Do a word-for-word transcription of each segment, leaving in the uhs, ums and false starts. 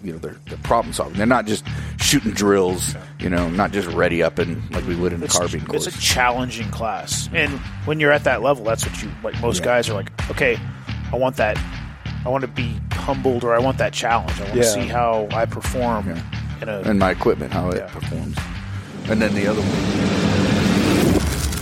you know, they're, they're problem solving. They're not just shooting drills, you know, not just ready up and like we would in the it's, carbine course. It's a challenging class. And when you're at that level, that's what you, like most yeah. guys are like, okay, I want that, I want to be humbled, or I want that challenge. I want yeah. to see how I perform yeah. in a, and my equipment, how yeah. it performs. And then the other one.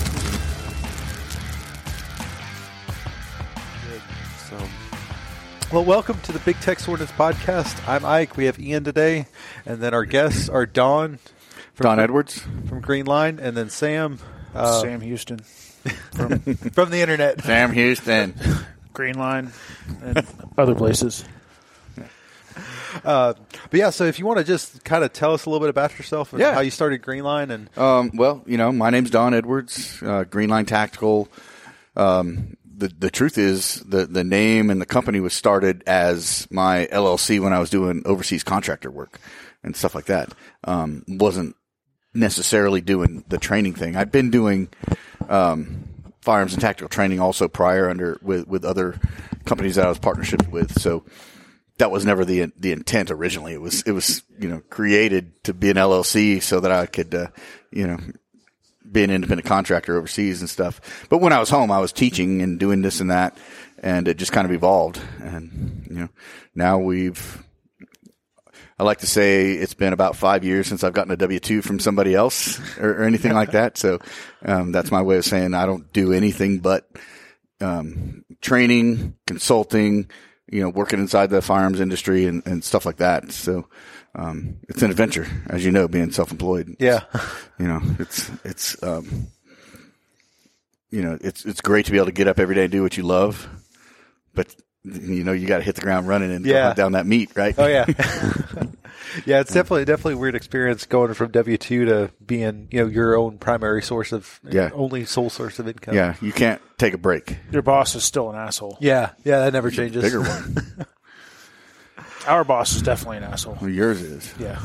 So, well, welcome to the Big Tech Swordness Podcast. I'm Ike. We have Ian today, and then our guests are Don, from, Don Edwards from Green Line, and then Sam, uh, Sam Houston from, from the internet. Sam Houston, Green Line, and other places. Uh, but yeah, so if you want to just kind of tell us a little bit about yourself and yeah. how you started Green Line. And um, well, you know, my name's Don Edwards, uh, Green Line Tactical. Um, the the truth is the the name and the company was started as my L L C when I was doing overseas contractor work and stuff like that. Um, wasn't necessarily doing the training thing. I'd been doing um, firearms and tactical training also prior under with with other companies that I was partnerships with. So. That was never the the intent originally. It was it was you know created to be an L L C so that I could uh, you know be an independent contractor overseas and stuff. But when I was home, I was teaching and doing this and that, and it just kind of evolved. And you know now we've I like to say it's been about five years since I've gotten a W two from somebody else or, or anything like that. So um, that's my way of saying I don't do anything but um, training, consulting. You know, working inside the firearms industry and, and stuff like that. So, um, it's an adventure, as you know, being self-employed. Yeah. You know, it's, it's, um, you know, it's, it's great to be able to get up every day and do what you love, but you know, you got to hit the ground running and yeah. go hunt down that meat, right? Oh yeah. Yeah, it's definitely definitely a weird experience going from W two to being, you know, your own primary source of, yeah. only sole source of income. Yeah, you can't take a break. Your boss is still an asshole. Yeah, yeah, that never changes. Bigger one. Our boss is definitely an asshole. Well, yours is. Yeah.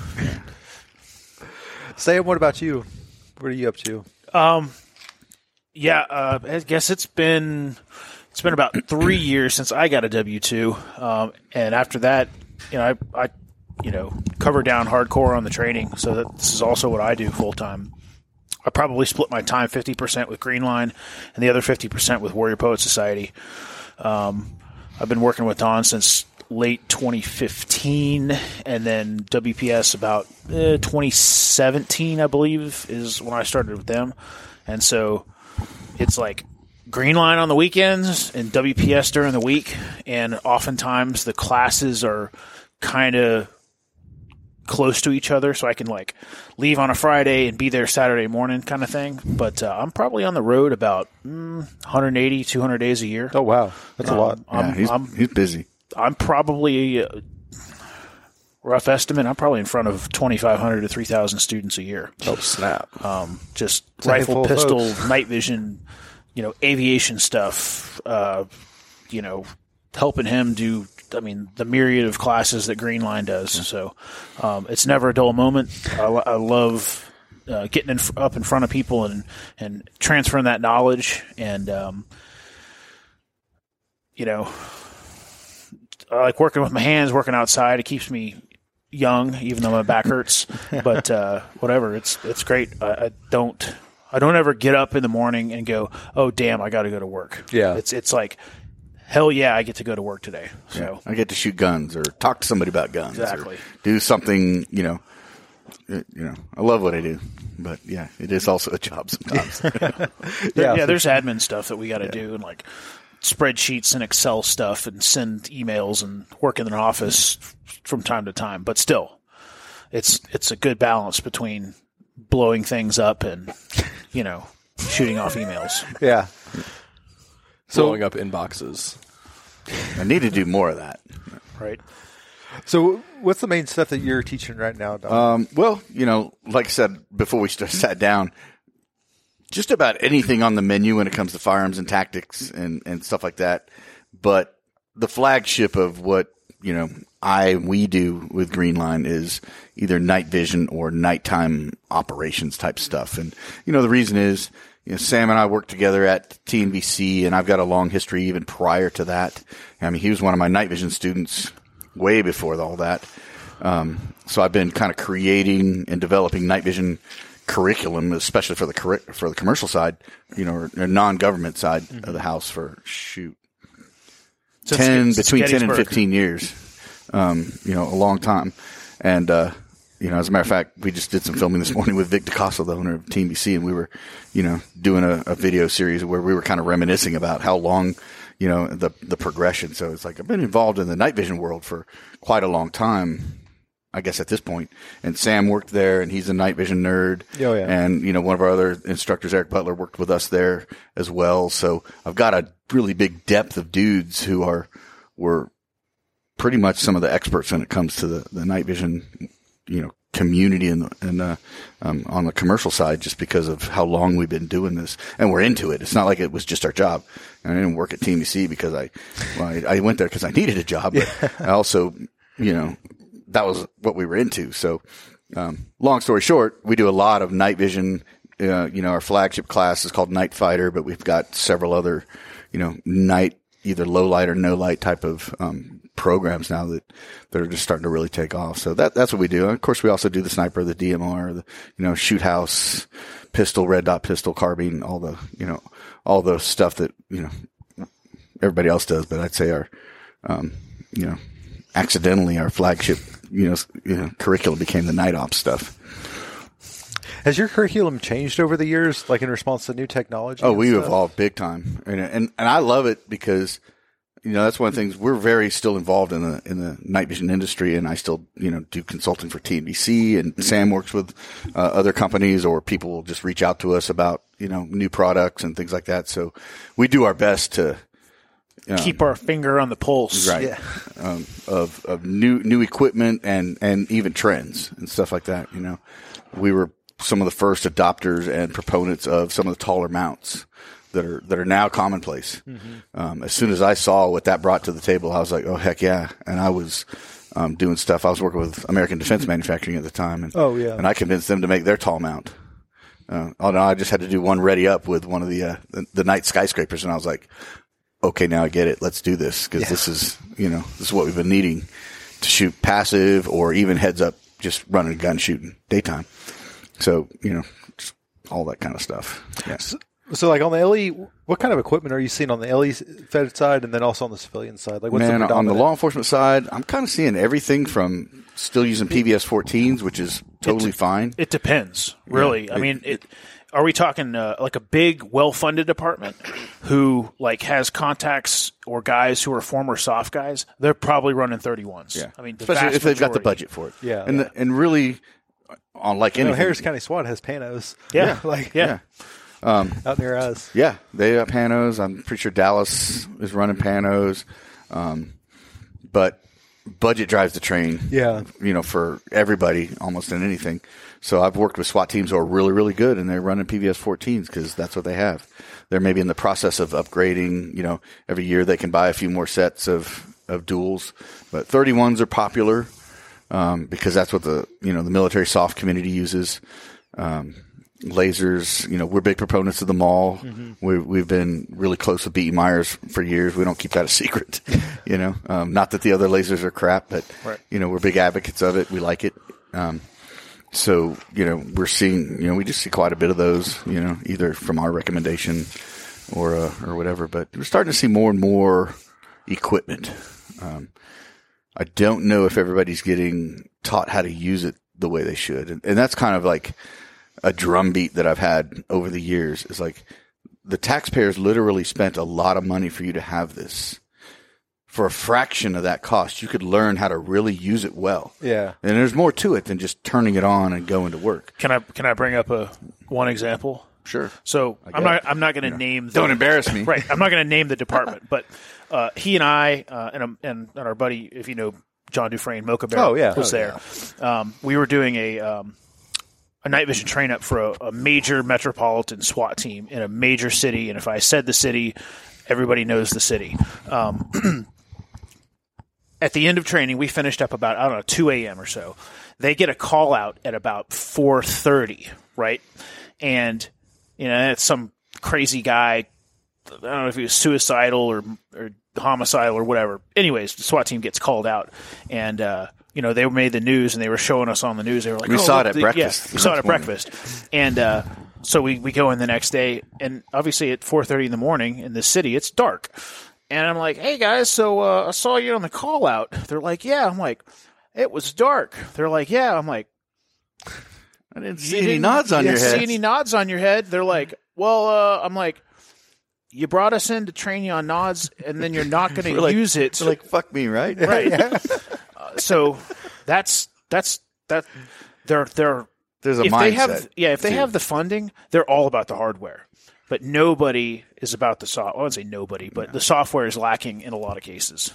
Sam, what about you? What are you up to? Um, yeah, uh, I guess it's been it's been about three years since I got a W two, um, and after that, you know, I. I you know, cover down hardcore on the training. So that this is also what I do full time. I probably split my time fifty percent with Green Line and the other fifty percent with Warrior Poet Society. Um, I've been working with Don since late twenty fifteen, and then W P S about eh, twenty seventeen, I believe, is when I started with them. And so it's like Green Line on the weekends and W P S during the week. And oftentimes the classes are kind of close to each other, so I can like leave on a Friday and be there Saturday morning kind of thing. But uh, I'm probably on the road about mm, one hundred eighty, two hundred days a year. Oh, wow. That's um, a lot. Yeah, I'm, he's, I'm, he's busy. I'm probably, uh, rough estimate, I'm probably in front of twenty-five hundred to three thousand students a year. Oh, snap. Um, just it's rifle, pistol, night vision, you know, aviation stuff, uh, you know, helping him do I mean, the myriad of classes that Green Line does. So um, it's never a dull moment. I, I love uh, getting in, up in front of people and, and transferring that knowledge. And, um, you know, I like working with my hands, working outside. It keeps me young, even though my back hurts. But uh, whatever, it's it's great. I, I don't I don't ever get up in the morning and go, oh, damn, I got to go to work. Yeah. It's It's like, hell yeah, I get to go to work today. So yeah, I get to shoot guns or talk to somebody about guns. Exactly. Or do something, you know, you know, I love what I do, but yeah, it is also a job sometimes. yeah, there, yeah, there's admin stuff that we got to yeah. do and like spreadsheets and Excel stuff and send emails and work in an office from time to time. But still, it's, it's a good balance between blowing things up and, you know, shooting off emails. Yeah. So, blowing up inboxes. I need to do more of that. Right. So what's the main stuff that you're teaching right now, Don? Um, well, you know, like I said before we sat down, just about anything on the menu when it comes to firearms and tactics and, and stuff like that. But the flagship of what, you know, I, we do with Green Line is either night vision or nighttime operations type stuff. And, you know, the reason is, you know, Sam and I worked together at T N V C, and I've got a long history even prior to that. I mean, he was one of my night vision students way before all that. Um, so I've been kind of creating and developing night vision curriculum, especially for the curri- for the commercial side, you know, or, or non-government side mm-hmm. of the house for shoot Since ten between ten and fifteen years, um, you know, a long time. And uh, you know, as a matter of fact, we just did some filming this morning with Vic DeCosta, the owner of Team B C, and we were, you know, doing a, a video series where we were kind of reminiscing about how long, you know, the the progression. So it's like I've been involved in the night vision world for quite a long time, I guess at this point. And Sam worked there, and he's a night vision nerd. Oh, yeah. And, you know, one of our other instructors, Eric Butler, worked with us there as well. So I've got a really big depth of dudes who are, were pretty much some of the experts when it comes to the, the night vision, you know, community and, and, uh, um, on the commercial side, just because of how long we've been doing this, and we're into it. It's not like it was just our job. I didn't work at Team B C because I, well, I, I went there because I needed a job, but yeah. I also, you know, that was what we were into. So, um, long story short, we do a lot of night vision. Uh, you know, our flagship class is called Night Fighter, but we've got several other, you know, night, either low light or no light type of, um, programs now that, that are just starting to really take off. So that, that's what we do. And of course, we also do the sniper, the D M R, the, you know, shoot house, pistol, red dot pistol, carbine, all the, you know, all the stuff that, you know, everybody else does. But I'd say our, um, you know, accidentally our flagship, you know, you know, curriculum became the night ops stuff. Has your curriculum changed over the years, like in response to new technology? Oh, we stuff? evolved big time. And, and, and I love it because, you know, that's one of the things. We're very still involved in the, in the night vision industry, and I still, you know, do consulting for T N B C, and Sam works with uh, other companies, or people will just reach out to us about, you know, new products and things like that. So we do our best to um, keep our finger on the pulse. Right. Yeah. Um, of, of new, new equipment and, and even trends and stuff like that. You know, we were some of the first adopters and proponents of some of the taller mounts that are, that are now commonplace. Mm-hmm. Um, as soon as I saw what that brought to the table, I was like, oh, heck yeah. And I was, um, doing stuff. I was working with American Defense Manufacturing at the time. And, oh, yeah. And I convinced them to make their tall mount. Uh, oh no, I just had to do one ready up with one of the, uh, the, the night skyscrapers. And I was like, okay, now I get it. Let's do this. Cause yeah. this is, you know, this is what we've been needing to shoot passive or even heads up, just running a gun shooting daytime. So, you know, just all that kind of stuff. Yes. So, like on the L E, what kind of equipment are you seeing on the L E Fed side, and then also on the civilian side? Like, what's Man, the on the law enforcement side, I'm kind of seeing everything from still using P V S fourteens, which is totally it, fine. It depends, really. Yeah, I it, mean, it, are we talking uh, like a big, well-funded department who like has contacts or guys who are former soft guys? They're probably running thirty-ones. Yeah, I mean, the especially if they've majority. got the budget for it. Yeah, and yeah. The, and really, on like anything, know, Harris County SWAT has Panos. Yeah, yeah. like yeah. yeah. Um, out near us. Yeah, they have Panos. I'm pretty sure Dallas is running Panos. Um, but budget drives the train. Yeah. You know, for everybody almost in anything. So I've worked with SWAT teams who are really, really good, and they're running P V S fourteens because that's what they have. They're maybe in the process of upgrading. You know, every year they can buy a few more sets of, of duals. But thirty-ones are popular um, because that's what the, you know, the military soft community uses. Um Lasers, you know, we're big proponents of them all. Mm-hmm. We, we've been really close with B E Myers for years. We don't keep that a secret, you know. Um, not that the other lasers are crap, but right. you know, we're big advocates of it. We like it. Um, so you know, we're seeing, you know, we just see quite a bit of those, you know, either from our recommendation or uh, or whatever. But we're starting to see more and more equipment. Um, I don't know if everybody's getting taught how to use it the way they should, and, and that's kind of like a drumbeat that I've had over the years is like the taxpayers literally spent a lot of money for you to have this. For a fraction of that cost, you could learn how to really use it well. Yeah. And there's more to it than just turning it on and going to work. Can I can I bring up a one example? Sure. So I'm not I'm not going to know, name. The, don't embarrass me. Right. I'm not going to name the department, but uh, he and I uh, and, um, and and our buddy, if you know John Dufresne, Mocha Bear, oh, yeah. was oh, there. Yeah. Um, we were doing a. Um, a night vision train up for a, a major metropolitan SWAT team in a major city. And if I said the city, everybody knows the city. Um, at the end of training, we finished up about, I don't know, two a.m. or so. They get a call out at about four thirty, right? And, you know, it's some crazy guy. I don't know if he was suicidal or, or homicidal or whatever. Anyways, the SWAT team gets called out. And, uh, you know, they made the news and they were showing us on the news. They were like, We oh, saw look, it at the, breakfast. Yeah, we saw it at Morning. breakfast. And uh, so we, we go in the next day, and obviously at four thirty in the morning in the city, it's dark. And I'm like, hey, guys, so uh, I saw you on the call out. They're like, yeah. I'm like, it was dark. They're like, yeah. I'm like, I didn't see any nods on you your didn't head. see any nods on your head. They're like, well, uh, I'm like, you brought us in to train you on nods, and then you're not going to like- use it. Like, fuck me, right? Right. uh, so that's that's that. They're they're There's a if mindset. they have yeah if they too. have the funding, they're all about the hardware. But nobody is about the software. I wouldn't say nobody, but the software is lacking in a lot of cases.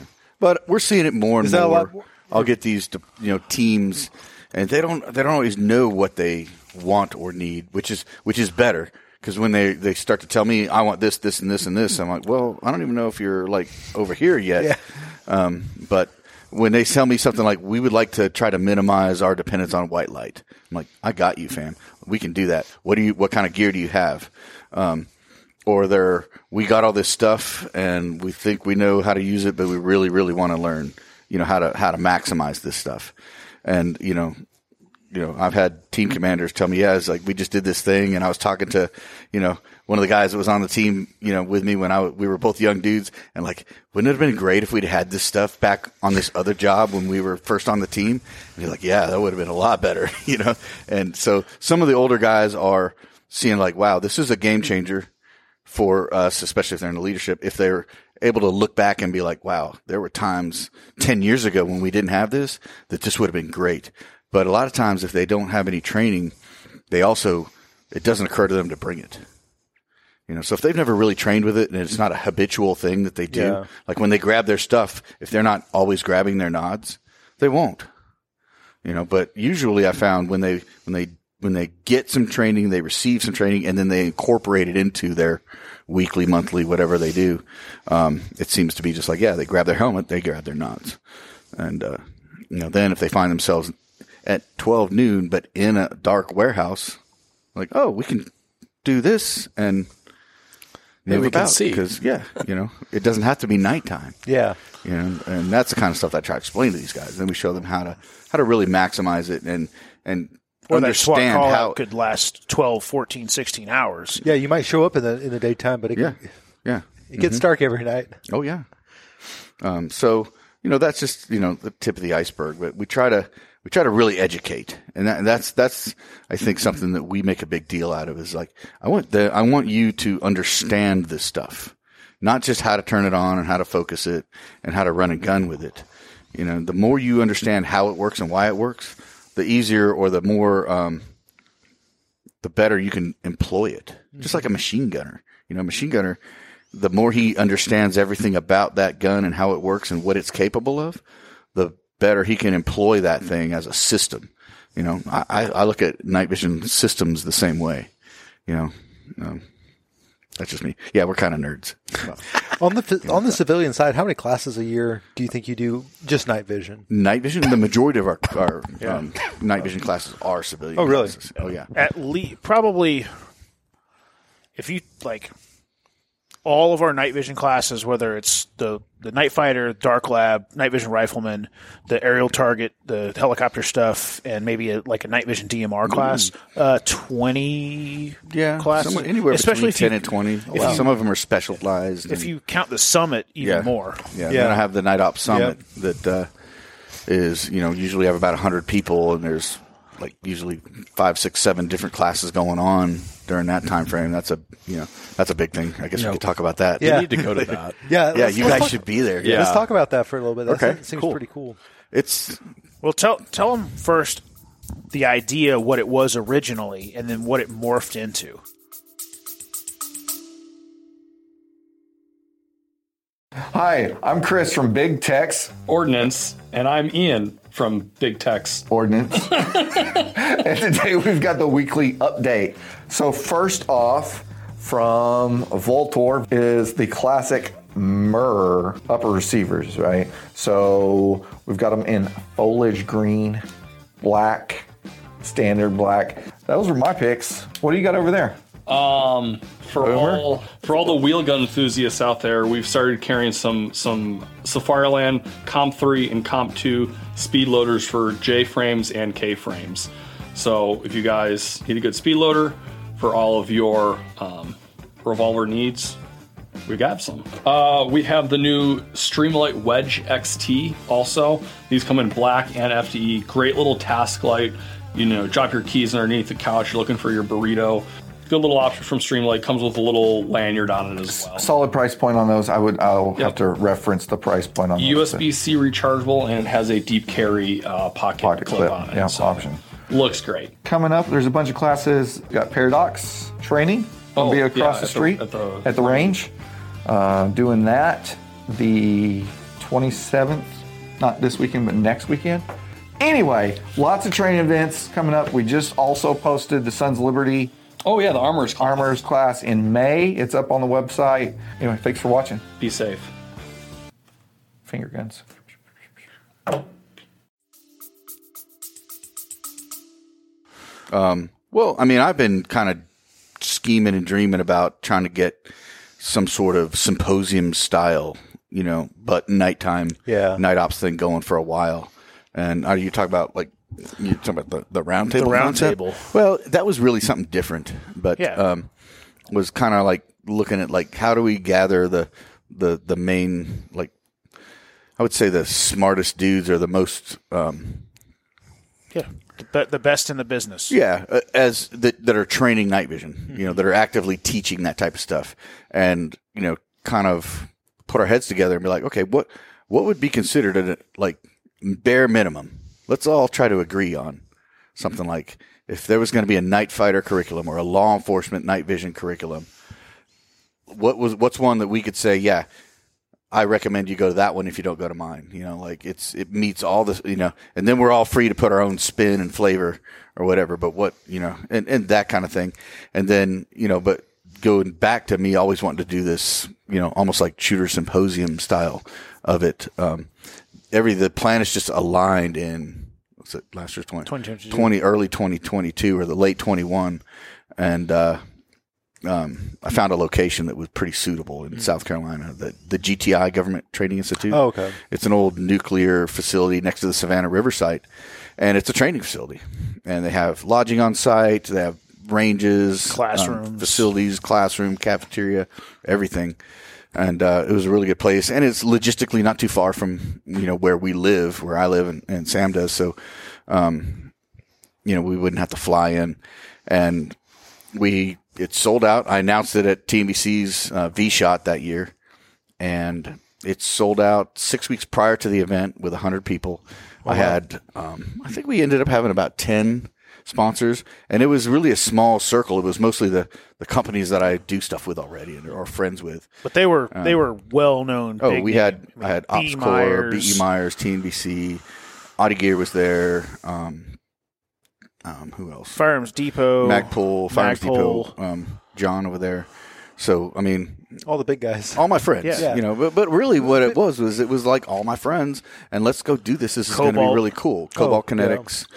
But we're seeing it more and Is that a more. lot more? I'll get these, you know, teams, and they don't they don't always know what they want or need, which is which is better. Because when they, they start to tell me, I want this, this, and this, and this, I'm like, well, I don't even know if you're, like, over here yet. Yeah. Um, but when they tell me something like, we would like to try to minimize our dependence on white light, I'm like, I got you, fam. We can do that. What do you? What kind of gear do you have? Um, or they're, we got all this stuff, and we think we know how to use it, but we really, really want to learn, you know, how to how to maximize this stuff. And, you know, You know, I've had team commanders tell me, yeah, it's like we just did this thing, and I was talking to, you know, one of the guys that was on the team, you know, with me when I we were both young dudes, and like, wouldn't it have been great if we'd had this stuff back on this other job when we were first on the team? And you're like, yeah, that would have been a lot better, you know. And so some of the older guys are seeing like, wow, this is a game changer for us, especially if they're in the leadership, if they're able to look back and be like, wow, there were times ten years ago when we didn't have this that this would have been great. But a lot of times, if they don't have any training, they also, it doesn't occur to them to bring it. You know, so if they've never really trained with it and it's not a habitual thing that they do, Yeah. like when they grab their stuff, if they're not always grabbing their nods, they won't. You know, but usually I found when they, when they, when they get some training, they receive some training, and then they incorporate it into their weekly, monthly, whatever they do, um, it seems to be just like, yeah, they grab their helmet, they grab their nods. And, uh, you know, then if they find themselves at twelve noon, but in a dark warehouse, like, oh, we can do this and Maybe we can about, see. because yeah, you know, it doesn't have to be nighttime. Yeah. You know, and that's the kind of stuff that I try to explain to these guys. Then we show them how to how to really maximize it and and Or that SWAT understand call how. out could last twelve, fourteen, sixteen hours. Yeah, you might show up in the in the daytime, but it, Yeah, yeah. it gets dark every night. Oh yeah. Um, so you know that's just you know the tip of the iceberg, but we try to we try to really educate, and, that, and that's that's I think something that we make a big deal out of is like I want the I want you to understand this stuff, not just how to turn it on and how to focus it and how to run a gun with it. You know, the more you understand how it works and why it works, the easier or the more um, the better you can employ it. Just like a machine gunner, you know, a machine gunner. The more he understands everything about that gun and how it works and what it's capable of, the better he can employ that thing as a system. You know, I, I look at night vision systems the same way. You know, um, that's just me. Yeah, we're kind of nerds. On the on the civilian side, how many classes a year do you think you do just night vision? Night vision, the majority of our, our um, night vision classes are civilian. Oh, really? Classes. Oh, yeah. At least, probably, if you like, all of our night vision classes, whether it's the, the night fighter, dark lab, night vision rifleman, the aerial target, the helicopter stuff, and maybe a, like a night vision D M R class, uh, twenty Yeah, classes, somewhere, anywhere especially between ten if you, and twenty. if you- Some of them are specialized. if and- you count the summit, even yeah. more. Yeah, Yeah. then I have the Night Ops Summit that uh, is, you know, usually have about one hundred people, and there's like usually five, six, seven different classes going on during that time frame. That's a, you know, that's a big thing. I guess we could talk about that. Yeah. You need to go to that. Yeah, Yeah, let's- you let's guys talk- should be there. Yeah. Let's talk about that for a little bit. That Okay, seems cool. pretty cool. It's Well, tell tell them first the idea, what it was originally, and then what it morphed into. Hi, I'm Chris from Big Tex Ordnance, and I'm Ian from Big Tex. Ordnance. And today we've got the weekly update. So first off, from Voltor is the classic M R R upper receivers, right? So we've got them in foliage green, black, standard black. Those were my picks. What do you got over there? Um, for all for all the wheel gun enthusiasts out there, we've started carrying some some Safireland Comp three and Comp two speed loaders for J frames and K frames. So if you guys need a good speed loader for all of your um, revolver needs, we got some. Uh, we have the new Streamlight Wedge X T also. These come in black and F D E. Great little task light. You know, drop your keys underneath the couch. You're looking for your burrito. Good little option from Streamlight. Comes with a little lanyard on it as well. Solid price point on those. I would. I'll Yep. have to reference the price point on those. U S B C rechargeable, and it has a deep carry uh, pocket, Pocket clip, clip, on it. yeah, So, option. Looks great. Coming up, there's a bunch of classes. We got Paradox training. I'll Oh, be yeah, across at the the- street at the- at the range. Uh, doing that the twenty-seventh, not this weekend, but next weekend. Anyway, lots of training events coming up. We just also posted the Sons of Liberty Oh yeah, the Armorers class. Armors class in May. It's up on the website. Anyway, thanks for watching. Be safe. Finger guns. Well, I mean, I've been kind of scheming and dreaming about trying to get some sort of symposium style, you know, but nighttime, Yeah. night ops thing going for a while. And are you talking about like you talking about the the round table? The round concept? table. Well, that was really something different, but Yeah. um, was kind of like looking at like how do we gather the the the main like I would say the smartest dudes or the most um, Yeah, the, be- the best in the business. Yeah, uh, as that that are training night vision, you know, that are actively teaching that type of stuff, and you know, kind of put our heads together and be like, okay, what what would be considered a like bare minimum? Let's all try to agree on something like if there was going to be a night fighter curriculum or a law enforcement night vision curriculum. What was what's one that we could say? Yeah, I recommend you go to that one if you don't go to mine. You know, like it's it meets all this, you know, and then we're all free to put our own spin and flavor or whatever. But what you know, and, and that kind of thing, and then you know, but going back to me always wanting to do this, you know, almost like shooter symposium style of it. Um, every the plan is just aligned in what's it last year's twenty, twenty twenty-two. twenty early twenty twenty-two or the late twenty-one, and. uh Um, I found a location that was pretty suitable in South Carolina, the, the G T I Government Training Institute. Oh, okay. It's an old nuclear facility next to the Savannah River site, and it's a training facility. And they have lodging on site, they have ranges, Classrooms. um, facilities, classroom, cafeteria, everything. And uh, it was a really good place, and it's logistically not too far from you know where we live, where I live, and, and Sam does. So, um, you know, we wouldn't have to fly in, and we. It's sold out. I announced it at T N B C's uh, V-Shot that year, and it's sold out six weeks prior to the event with one hundred people. I had, um, I think we ended up having about ten sponsors, and it was really a small circle. It was mostly the, the companies that I do stuff with already and are friends with. But they were they were well known. Oh, we had I had B E OpsCore, B E Myers. Myers, T N B C, Audi Gear was there. Um, um, who else? Firearms Depot, Magpul, Firearms Magpul. Depot, um, John over there. So, I mean, All the big guys. all my friends, Yeah. you know, but, but really what it was, was it was like all my friends and let's go do this. This is going to be Cobalt. really cool. Cobalt yeah. Kinetics.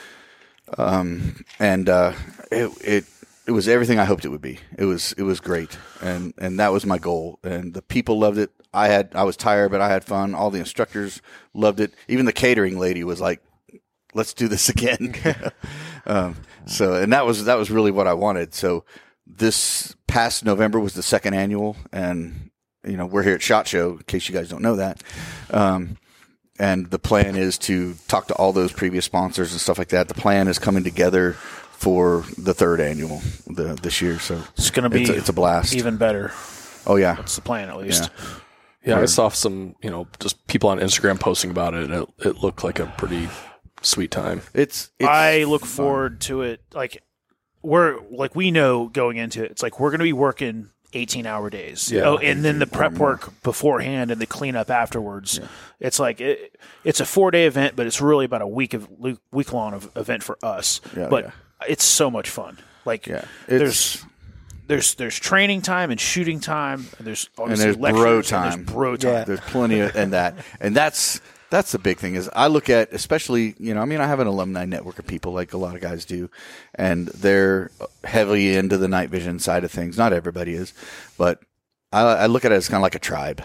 Um, and, uh, it, it, it was everything I hoped it would be. It was, it was great. And, and that was my goal. And the people loved it. I had, I was tired, but I had fun. All the instructors loved it. Even the catering lady was like, let's do this again. um, so, and that was, that was really what I wanted. So this past November was the second annual, and, you know, we're here at SHOT Show, in case you guys don't know that. Um, and the plan is to talk to all those previous sponsors and stuff like that. The plan is coming together for the third annual the, this year. So It's going to be it's a, it's a blast. even better. Oh yeah. That's the plan, at least. Yeah. Yeah, I saw some, you know, just people on Instagram posting about it. It, it looked like a pretty sweet time. It's, it's I look fun. forward to it. Like we're like we know going into it, it's like we're going to be working eighteen hour days. Yeah. Oh, and then the prep work beforehand and the cleanup afterwards. It's like it, it's a four day event, but it's really about a week of week long of event for us. Yeah, but yeah. it's so much fun. Like Yeah. there's there's there's training time and shooting time. And there's and obviously there's lectures bro and time. there's bro time. Yeah. There's plenty of and that, and that's That's the big thing is I look at, especially, you know, I mean, I have an alumni network of people like a lot of guys do, and they're heavily into the night vision side of things. Not everybody is, but I, I look at it as kind of like a tribe.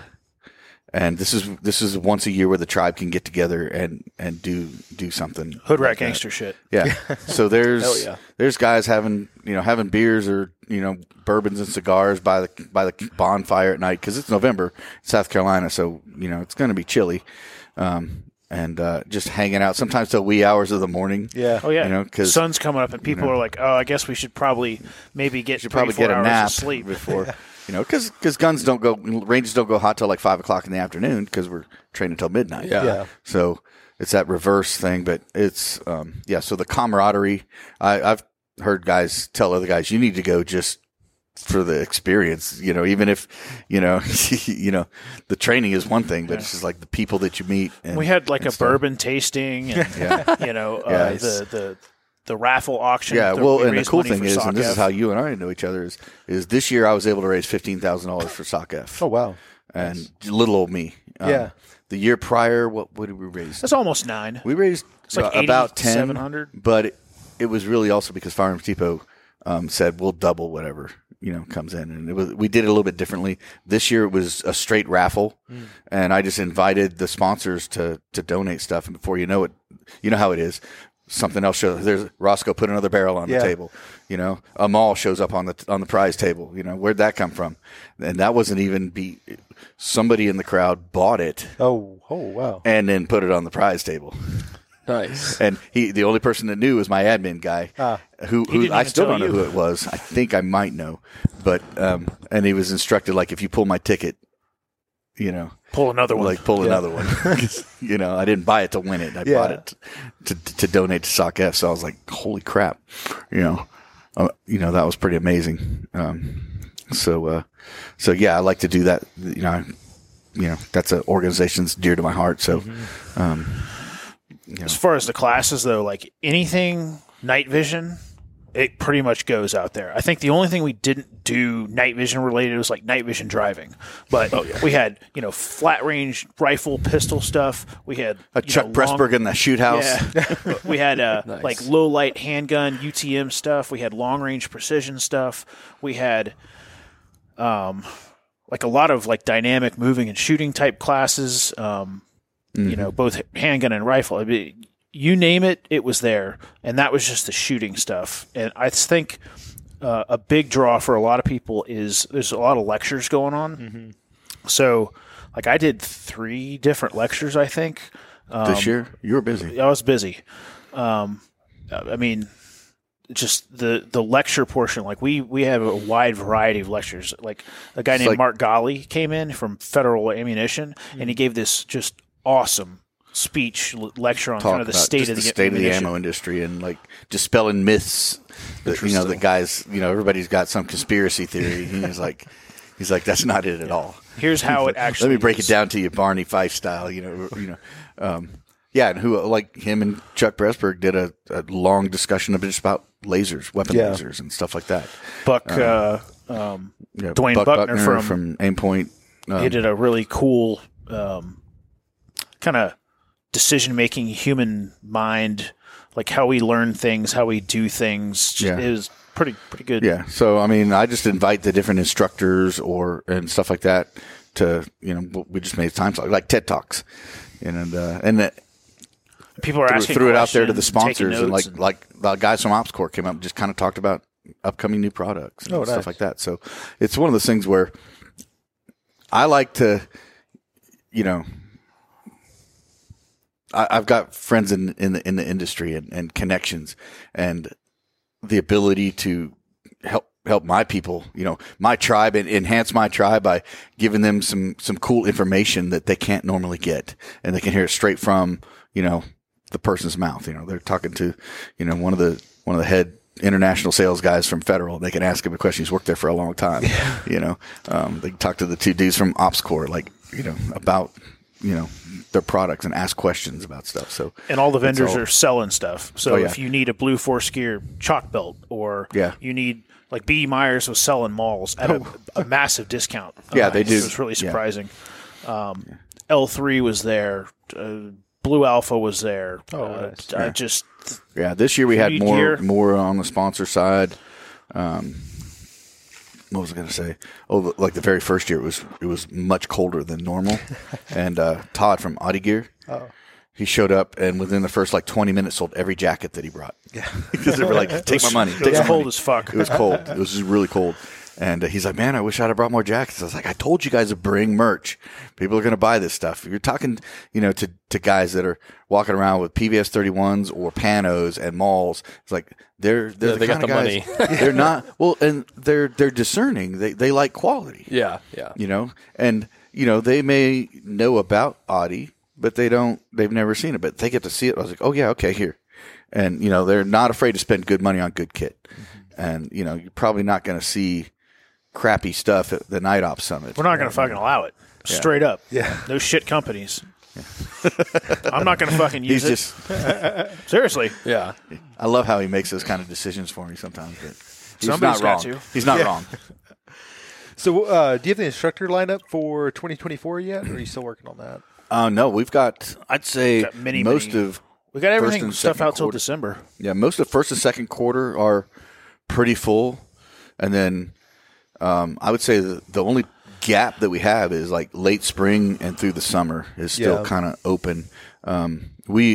And this is this is once a year where the tribe can get together and, and do do something. Hood rat like that. gangster shit. Yeah. So there's Hell yeah. there's guys having you know having beers or you know bourbons and cigars by the by the bonfire at night because it's November, in South Carolina, so you know it's going to be chilly, um, and uh, just hanging out sometimes till wee hours of the morning. Yeah. Oh yeah, You know, 'cause- sun's coming up and people you know, are like, "Oh, I guess we should probably maybe get should three, probably four get a hours nap of sleep." before. You know, because guns don't go, ranges don't go hot till like five o'clock in the afternoon because we're training until midnight. Yeah. Yeah. So it's that reverse thing, but it's, um, yeah. So the camaraderie, I, I've heard guys tell other guys, you need to go just for the experience, you know, even if, you know, you know, the training is one thing, but it's just like the people that you meet. And, We had like and a stuff. bourbon tasting, and Yeah. you know, Yeah, uh, it's- the the the raffle auction. Yeah, that well, we and the raised cool money thing for is, and this is SOCF. how you and I know each other, is, is this year I was able to raise fifteen thousand dollars for SOCF. Oh wow. And little old me. Um, Yeah. The year prior, what, what did we raise? That's almost nine. We raised It's like uh, about ten, seven hundred. but it, it was really also because Firearms Depot um, said we'll double whatever you know comes in, and it was we did it a little bit differently. This year it was a straight raffle, Mm. and I just invited the sponsors to to donate stuff, and before you know it, you know how it is. Something else shows. There's Roscoe put another barrel on Yeah. the table. You know, a mall shows up on the on the prize table. You know, where'd that come from? And that wasn't even be somebody in the crowd bought it Oh, oh wow. and then put it on the prize table. Nice. And he, the only person that knew was my admin guy, Ah. who, who didn't I even still tell don't know you. who it was. I think I might know, but um, and he was instructed like if you pull my ticket, you know, Pull another one. like pull another one. You know, I didn't buy it to win it. I Yeah. bought it to, to to donate to SOCF. So I was like, holy crap, you know, uh, you know that was pretty amazing. Um, so uh, so yeah, I like to do that. You know, I, you know that's an organization that's dear to my heart. So. Mm-hmm. Um, As far as the classes, though, like anything night vision, it pretty much goes out there. I think the only thing we didn't do night vision related was like night vision driving. But we had, you know, flat range rifle, pistol stuff. We had A you Chuck know, Pressburg long- in the shoot house. Yeah. We had uh, Nice. like low light handgun, U T M stuff. We had long range precision stuff. We had um, like a lot of like dynamic moving and shooting type classes. Um, You know, both handgun and rifle. I mean, you name it, it was there, and that was just the shooting stuff. And I think uh, a big draw for a lot of people is there's a lot of lectures going on. So, like, I did three different lectures. I think This year, you were busy. I was busy. Um, I mean, just the the lecture portion. Like we we have a wide variety of lectures. Like a guy named like- Mark Golly came in from Federal Ammunition, and he gave this just awesome speech l- lecture on Talk kind of the about state just of the, the state of the ammunition. ammo industry and like dispelling myths. That, you know, the guys. You know, everybody's got some conspiracy theory. He's like, he's like, that's not it at all. Here's how it actually. Let me break is. it down to you, Barney Fife style. You know, you know, um, yeah, and who like him and Chuck Pressburg did a, a long discussion of just about lasers, weapon Yeah. lasers, and stuff like that. Buck uh, um, Yeah, Dwayne Buck Buckner, Buckner from, Aimpoint. Um, he did a really cool um, kind of decision making human mind, like how we learn things, how we do things. Just, Yeah. It was pretty pretty good. Yeah. So I mean, I just invite the different instructors or and stuff like that to you know we just made time like TED Talks, and uh, and uh, People are threw, asking threw it out there to the questions, taking sponsors and notes like like the guys from OpsCorp came up and just kind of talked about upcoming new products and Oh, stuff nice. like that. So it's one of those things where I like to, you know. I, I've got friends in, in the in the industry and, and connections, and the ability to help help my people, you know, my tribe, and enhance my tribe by giving them some some cool information that they can't normally get, and they can hear it straight from you know the person's mouth. You know, they're talking to you know one of the one of the head international sales guys from Federal. They can ask him a question. He's worked there for a long time. You know, um, they can talk to the two dudes from OpsCorp, like you know about you know their products and ask questions about stuff. So and all the it's vendors all- are selling stuff. So Oh, yeah. if you need a Blue Force Gear chalk belt, or Yeah. you need like B E Myers was selling malls at a, a massive discount. Yeah, Uh, they do. It was really Yeah. surprising. Um, L three was there. Uh, Blue Alpha was there. Oh, uh, nice. I Yeah. just Yeah, this year we had Unique more year. more on the sponsor side. Um, what was I going to say? Oh, like the very first year, it was it was much colder than normal. And uh, Todd from Audi Gear, Oh. he showed up and within the first like twenty minutes sold every jacket that he brought. Yeah, because they were like, "Take my money." it Take was my cold money. as fuck. It was cold. It was just really cold. And uh, he's like, "Man, I wish I'd have brought more jackets." I was like, "I told you guys to bring merch. People are going to buy this stuff." You're talking, you know, to, to guys that are walking around with P V S thirty-ones or Panos and malls. It's like they're they're Yeah, the they kind got of the guys. money. They're not well, and they're they're discerning. They they like quality. Yeah, yeah. You know, and you know they may know about Audi, but they don't. They've never seen it, but they get to see it. I was like, "Oh yeah, okay, here." And you know, they're not afraid to spend good money on good kit. Mm-hmm. And you know, you're probably not going to see crappy stuff at the Night Ops Summit. We're not going to fucking allow it. Straight up. Yeah. Those shit companies. I'm not going to fucking use He's it. just. Seriously. Yeah. I love how he makes those kind of decisions for me sometimes. But he's Somebody's not wrong. got to. He's not Yeah. wrong. So, uh, do you have the instructor lineup for twenty twenty-four yet, or are you still working on that? Uh, no, we've got. I'd say Got many, most many- of. We got everything and stuff second out till quarter. December. Yeah, most of first and second quarter are pretty full, and then um, I would say the, the only gap that we have is like late spring and through the summer is still Yeah. kind of open. Um, we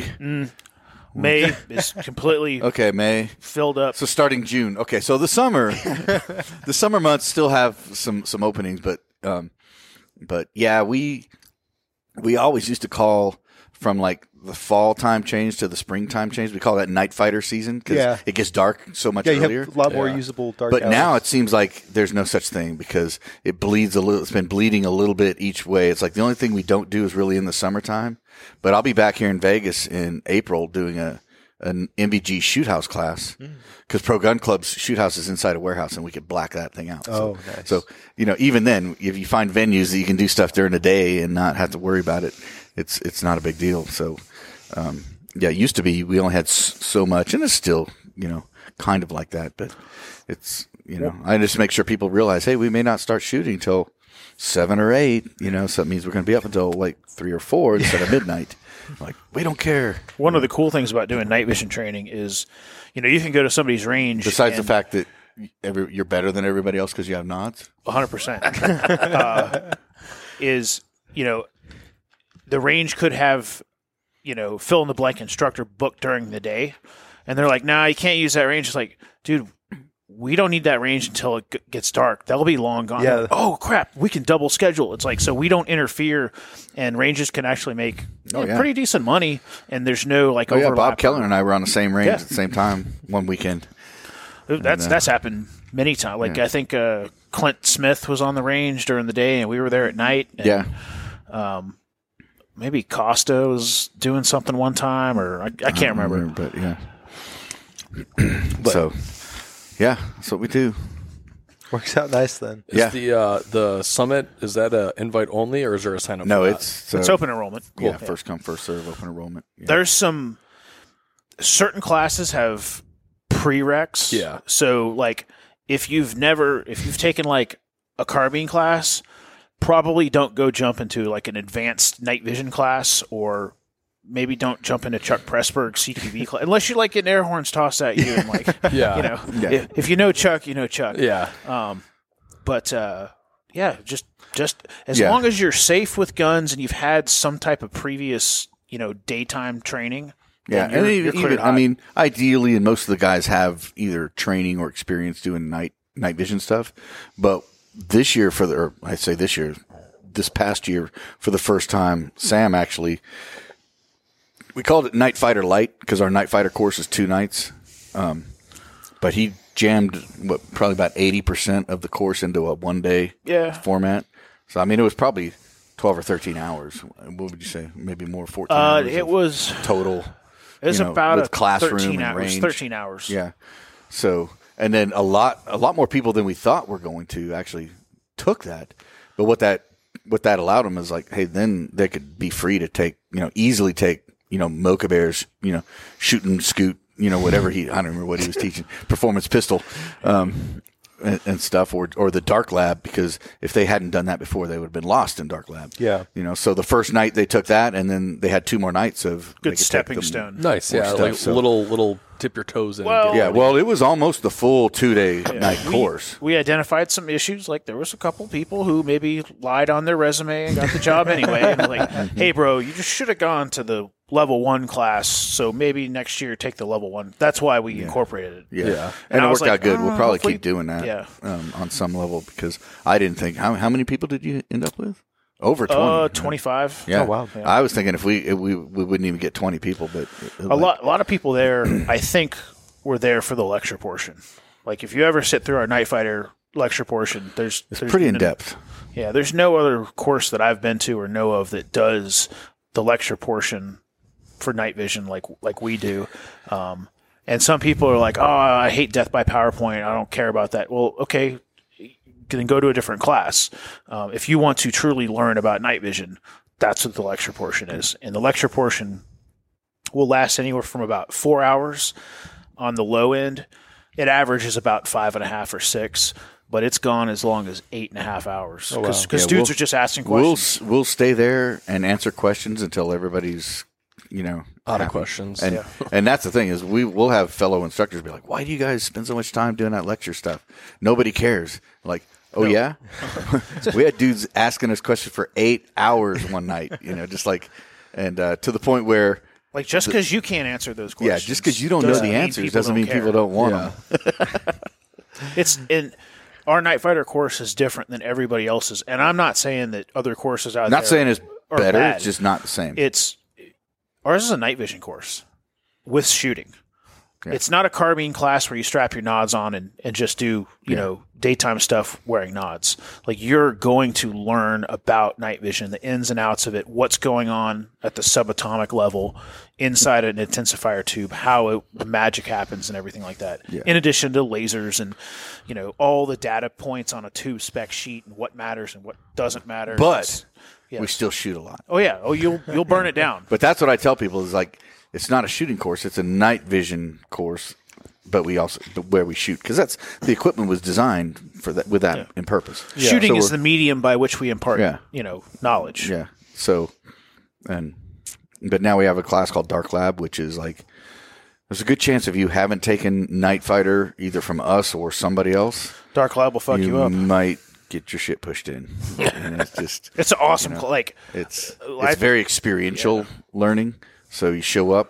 May is completely okay, May. filled up. So starting June. Okay, so the summer, the summer months still have some some openings, but um, but yeah, we we always used to call from like the fall time change to the springtime change. We call that night fighter season because Yeah. it gets dark so much Yeah, you earlier. have a lot more Yeah. usable dark. But hours. now it seems like there's no such thing because it bleeds a little. It's been bleeding a little bit each way. It's like the only thing we don't do is really in the summertime. But I'll be back here in Vegas in April doing a an M V G shoot house class because Pro Gun Club's shoot house is inside a warehouse and we could black that thing out. Oh, so, nice. So you know, even then, if you find venues that you can do stuff during the day and not have to worry about it, it's it's not a big deal. So. Um, Yeah, it used to be we only had s- so much, and it's still, you know, kind of like that. But it's, you know, I just make sure people realize, hey, we may not start shooting till seven or eight, you know, so that means we're going to be up until like three or four instead of midnight. Like, we don't care. One of the cool things about doing night vision training is, you know, you can go to somebody's range. Besides the and- fact that every, you're better than everybody else because you have nods. one hundred percent uh, is, you know, the range could have, you know, fill in the blank instructor booked during the day. And they're like, nah, you can't use that range. It's like, dude, we don't need that range until it g- gets dark. That'll be long gone. Yeah. Like, oh, crap. We can double schedule. It's like, so we don't interfere and ranges can actually make Oh, you know, yeah. pretty decent money. And there's no like Oh, yeah, overlap. Bob Keller and I were on the same range Yeah. at the same time one weekend. That's, uh, that's happened many times. Like, I think uh, Clint Smith was on the range during the day and we were there at night. And, Yeah. Um, maybe Costa was doing something one time, or I, I can't remember. But yeah. so, yeah, that's what we do. works out nice then. Is Yeah. the uh, the summit, is that a invite only, or is there a sign up? No, for that? it's uh, It's open enrollment. Yeah, first come, first serve, open enrollment. Yeah. There's some certain classes have prereqs. Yeah. So like if you've never if you've taken like a carbine class, probably don't go jump into like an advanced night vision class, or maybe don't jump into Chuck Pressburg's C T V class unless you like getting air horns tossed at you and like Yeah. you know Yeah. if, if you know Chuck, you know Chuck. Yeah. Um, but uh, yeah, just just as Yeah. long as you're safe with guns and you've had some type of previous, you know, daytime training. Yeah, then you're- and you're even, cleared even I hot. mean, ideally, and most of the guys have either training or experience doing night night vision stuff. But this year, for the, or I say this year, this past year, for the first time, Sam actually, we called it Night Fighter Light because our Night Fighter course is two nights. Um, but he jammed what probably about eighty percent of the course into a one day Yeah. format. So I mean, it was probably twelve or thirteen hours. What would you say? Maybe more, fourteen. uh, hours it of was total. it was you know, about with a classroom thirteen and hours. range. Thirteen hours. Yeah. So, and then a lot, a lot more people than we thought were going to actually took that. But what that, what that allowed them is like, hey, then they could be free to take, you know, easily take, you know, Mocha Bear's, you know, shoot and scoot, you know, whatever he, I don't remember what he was teaching, performance pistol. Um, and, and stuff, or or the Dark Lab, because if they hadn't done that before, they would have been lost in Dark Lab. Yeah. You know, so the first night they took that, and then they had two more nights of they Good could take stepping them- stone. Nice, More yeah, stuff, like so- little little dip your toes in. Well- and get Yeah, well, it was almost the full two day night we, course. We identified some issues. Like there was a couple people who maybe lied on their resume and got the job anyway. And like, hey, bro, you just should have gone to the level one class. So maybe next year take the level one. That's why we incorporated it. Yeah, Yeah. and, And I it was worked like, out good. uh, we'll probably hopefully- keep doing that. yeah. um, on some level, because I didn't think how how many people did you end up with? Over twenty. Uh, right? twenty-five. Yeah. Oh, wow. Yeah. I was thinking if we if we we wouldn't even get twenty people, but it- A lot, a lot of people there, I think, were there for the lecture portion. Like if you ever sit through our Night Fighter lecture portion, there's it's there's pretty in n- depth. Yeah, there's no other course that I've been to or know of that does the lecture portion for night vision like like we do. Um, and some people are like, "Oh, I hate death by PowerPoint. I don't care about that." Well, okay, then go to a different class. Um, if you want to truly learn about night vision, that's what the lecture portion is. And the lecture portion will last anywhere from about four hours on the low end. It averages about five and a half or six, but it's gone as long as eight and a half hours because Yeah, dudes we'll- are just asking We'll questions. s- we'll stay there and answer questions until everybody's you know Out of happy. questions. And and that's the thing is we will have fellow instructors be like, "Why do you guys spend so much time doing that lecture stuff? Nobody cares." Like, oh yeah, we had dudes asking us questions for eight hours one night. You know, just like and uh, to the point where. Like just because you can't answer those Yeah, questions, just because you don't know doesn't the mean answers people doesn't don't mean care. people don't want Yeah. them. It's in our Night Fighter course is different than everybody else's, and I'm not saying that other courses out Not there saying it's are better, bad. it's just not the same. It's ours is a night vision course with shooting. Yeah. It's not a carbine class where you strap your nods on and, and just do, you know, daytime stuff wearing nods. Like you're going to learn about night vision, the ins and outs of it, what's going on at the subatomic level inside an intensifier tube, how it, the magic happens and everything like that. Yeah. In addition to lasers and, you know, all the data points on a tube spec sheet and what matters and what doesn't matter. But It's- yes. we still shoot a lot. Oh yeah. Oh, you'll you'll burn it down. But that's what I tell people is like, it's not a shooting course; it's a night vision course. But we also but where we shoot because that's the equipment was designed for that with that in purpose. Shooting So is we're- the medium by which we impart, Yeah. you know, knowledge. yeah. So, and but now we have a class called Dark Lab, which is like there's a good chance if you haven't taken Night Fighter either from us or somebody else, Dark Lab will fuck you, you up. might get your shit pushed in. And it's just It's an awesome, you know, cl- like It's I- it's very experiential learning. So you show up,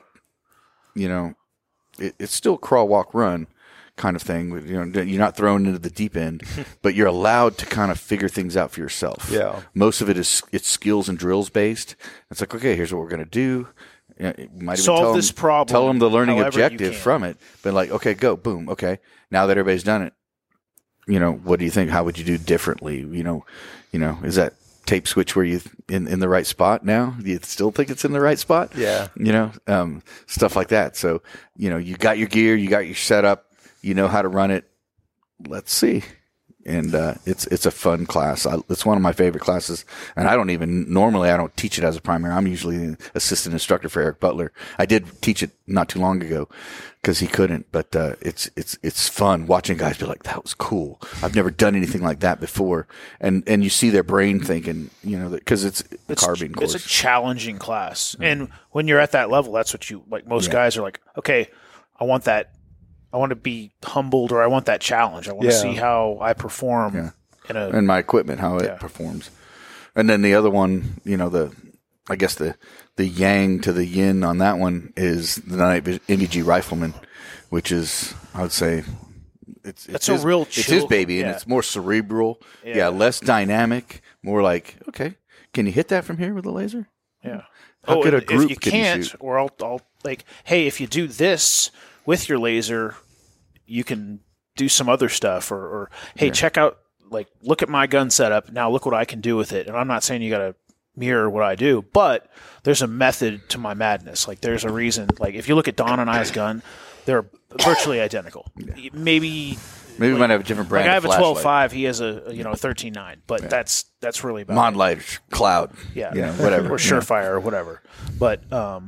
you know, it, it's still crawl, walk, run kind of thing. You know, you're not thrown into the deep end, but you're allowed to kind of figure things out for yourself. Yeah. Most of it is it's skills and drills based. It's like, okay, here's what we're gonna do. You know, you might even Solve tell this them, problem Tell them the learning however you objective can. from it, but like, okay, go, boom, okay. Now that everybody's done it, you know, what do you think? How would you do differently? You know, you know, is that tape switch where you in in the right spot now? Do you still think it's in the right spot? Yeah. You know, um, stuff like that. So, you know, you got your gear, you got your setup, you know how to run it. Let's see. And uh, it's it's a fun class. I, it's one of my favorite classes. And I don't even normally I don't teach it as a primary. I'm usually the assistant instructor for Eric Butler. I did teach it not too long ago because he couldn't. But uh, it's it's it's fun watching guys be like, "That was cool. I've never done anything like that before." And and you see their brain thinking, you know, because it's a it's, carbine course. it's a challenging class. And when you're at that level, that's what you like. Most Yeah. guys are like, okay, I want that. I want to be humbled, or I want that challenge. I want Yeah. to see how I perform Yeah. in a. and my equipment, how it Yeah. performs. And then the other one, you know, the I guess the the yang to the yin on that one is the night M V G rifleman, which is I would say it's That's it's a his, real it's his chill- baby, and yeah. it's more cerebral, yeah. Yeah. less dynamic, more like okay, can you hit that from here with a laser? Yeah. How oh, good a and group if you can you can't, shoot? or I'll, I'll like, hey, if you do this with your laser, you can do some other stuff, or, or hey, check out, like, look at my gun setup. Now look what I can do with it. And I'm not saying you got to mirror what I do, but there's a method to my madness. Like, there's a reason. Like, if you look at Don and I's gun, they're virtually identical. Maybe. Maybe we might have a different brand. Like I of have a twelve flashlight. five. He has a you know a thirteen nine. But that's that's really about it. Monlight, Cloud, Yeah, you know, whatever, or Surefire or whatever. But um,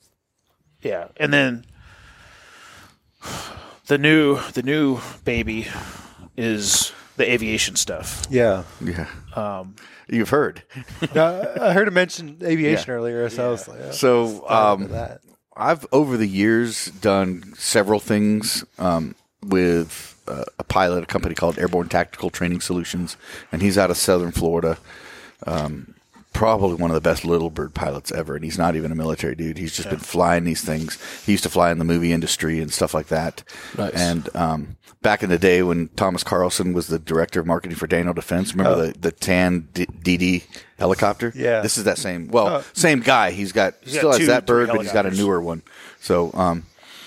yeah, and then the new the new baby is the aviation stuff. Yeah. Yeah. Um, You've heard. No, I heard him mention aviation Yeah. earlier, so I was like, oh, So um, um, that. I've over the years done several things um, with uh, a pilot, a company called Airborne Tactical Training Solutions, and he's out of Southern Florida. Um, probably one of the best little bird pilots ever, and he's not even a military dude. He's just Yeah. been flying these things. He used to fly in the movie industry and stuff like that. Nice. And um, back in the day when Thomas Carlson was the director of marketing for Daniel Defense, remember Oh. the, the tan D- DD helicopter? Yeah. This is that same, well, Oh. same guy. He's got, He's got still has two- that three bird, but he's got a helicopters. newer one. So um,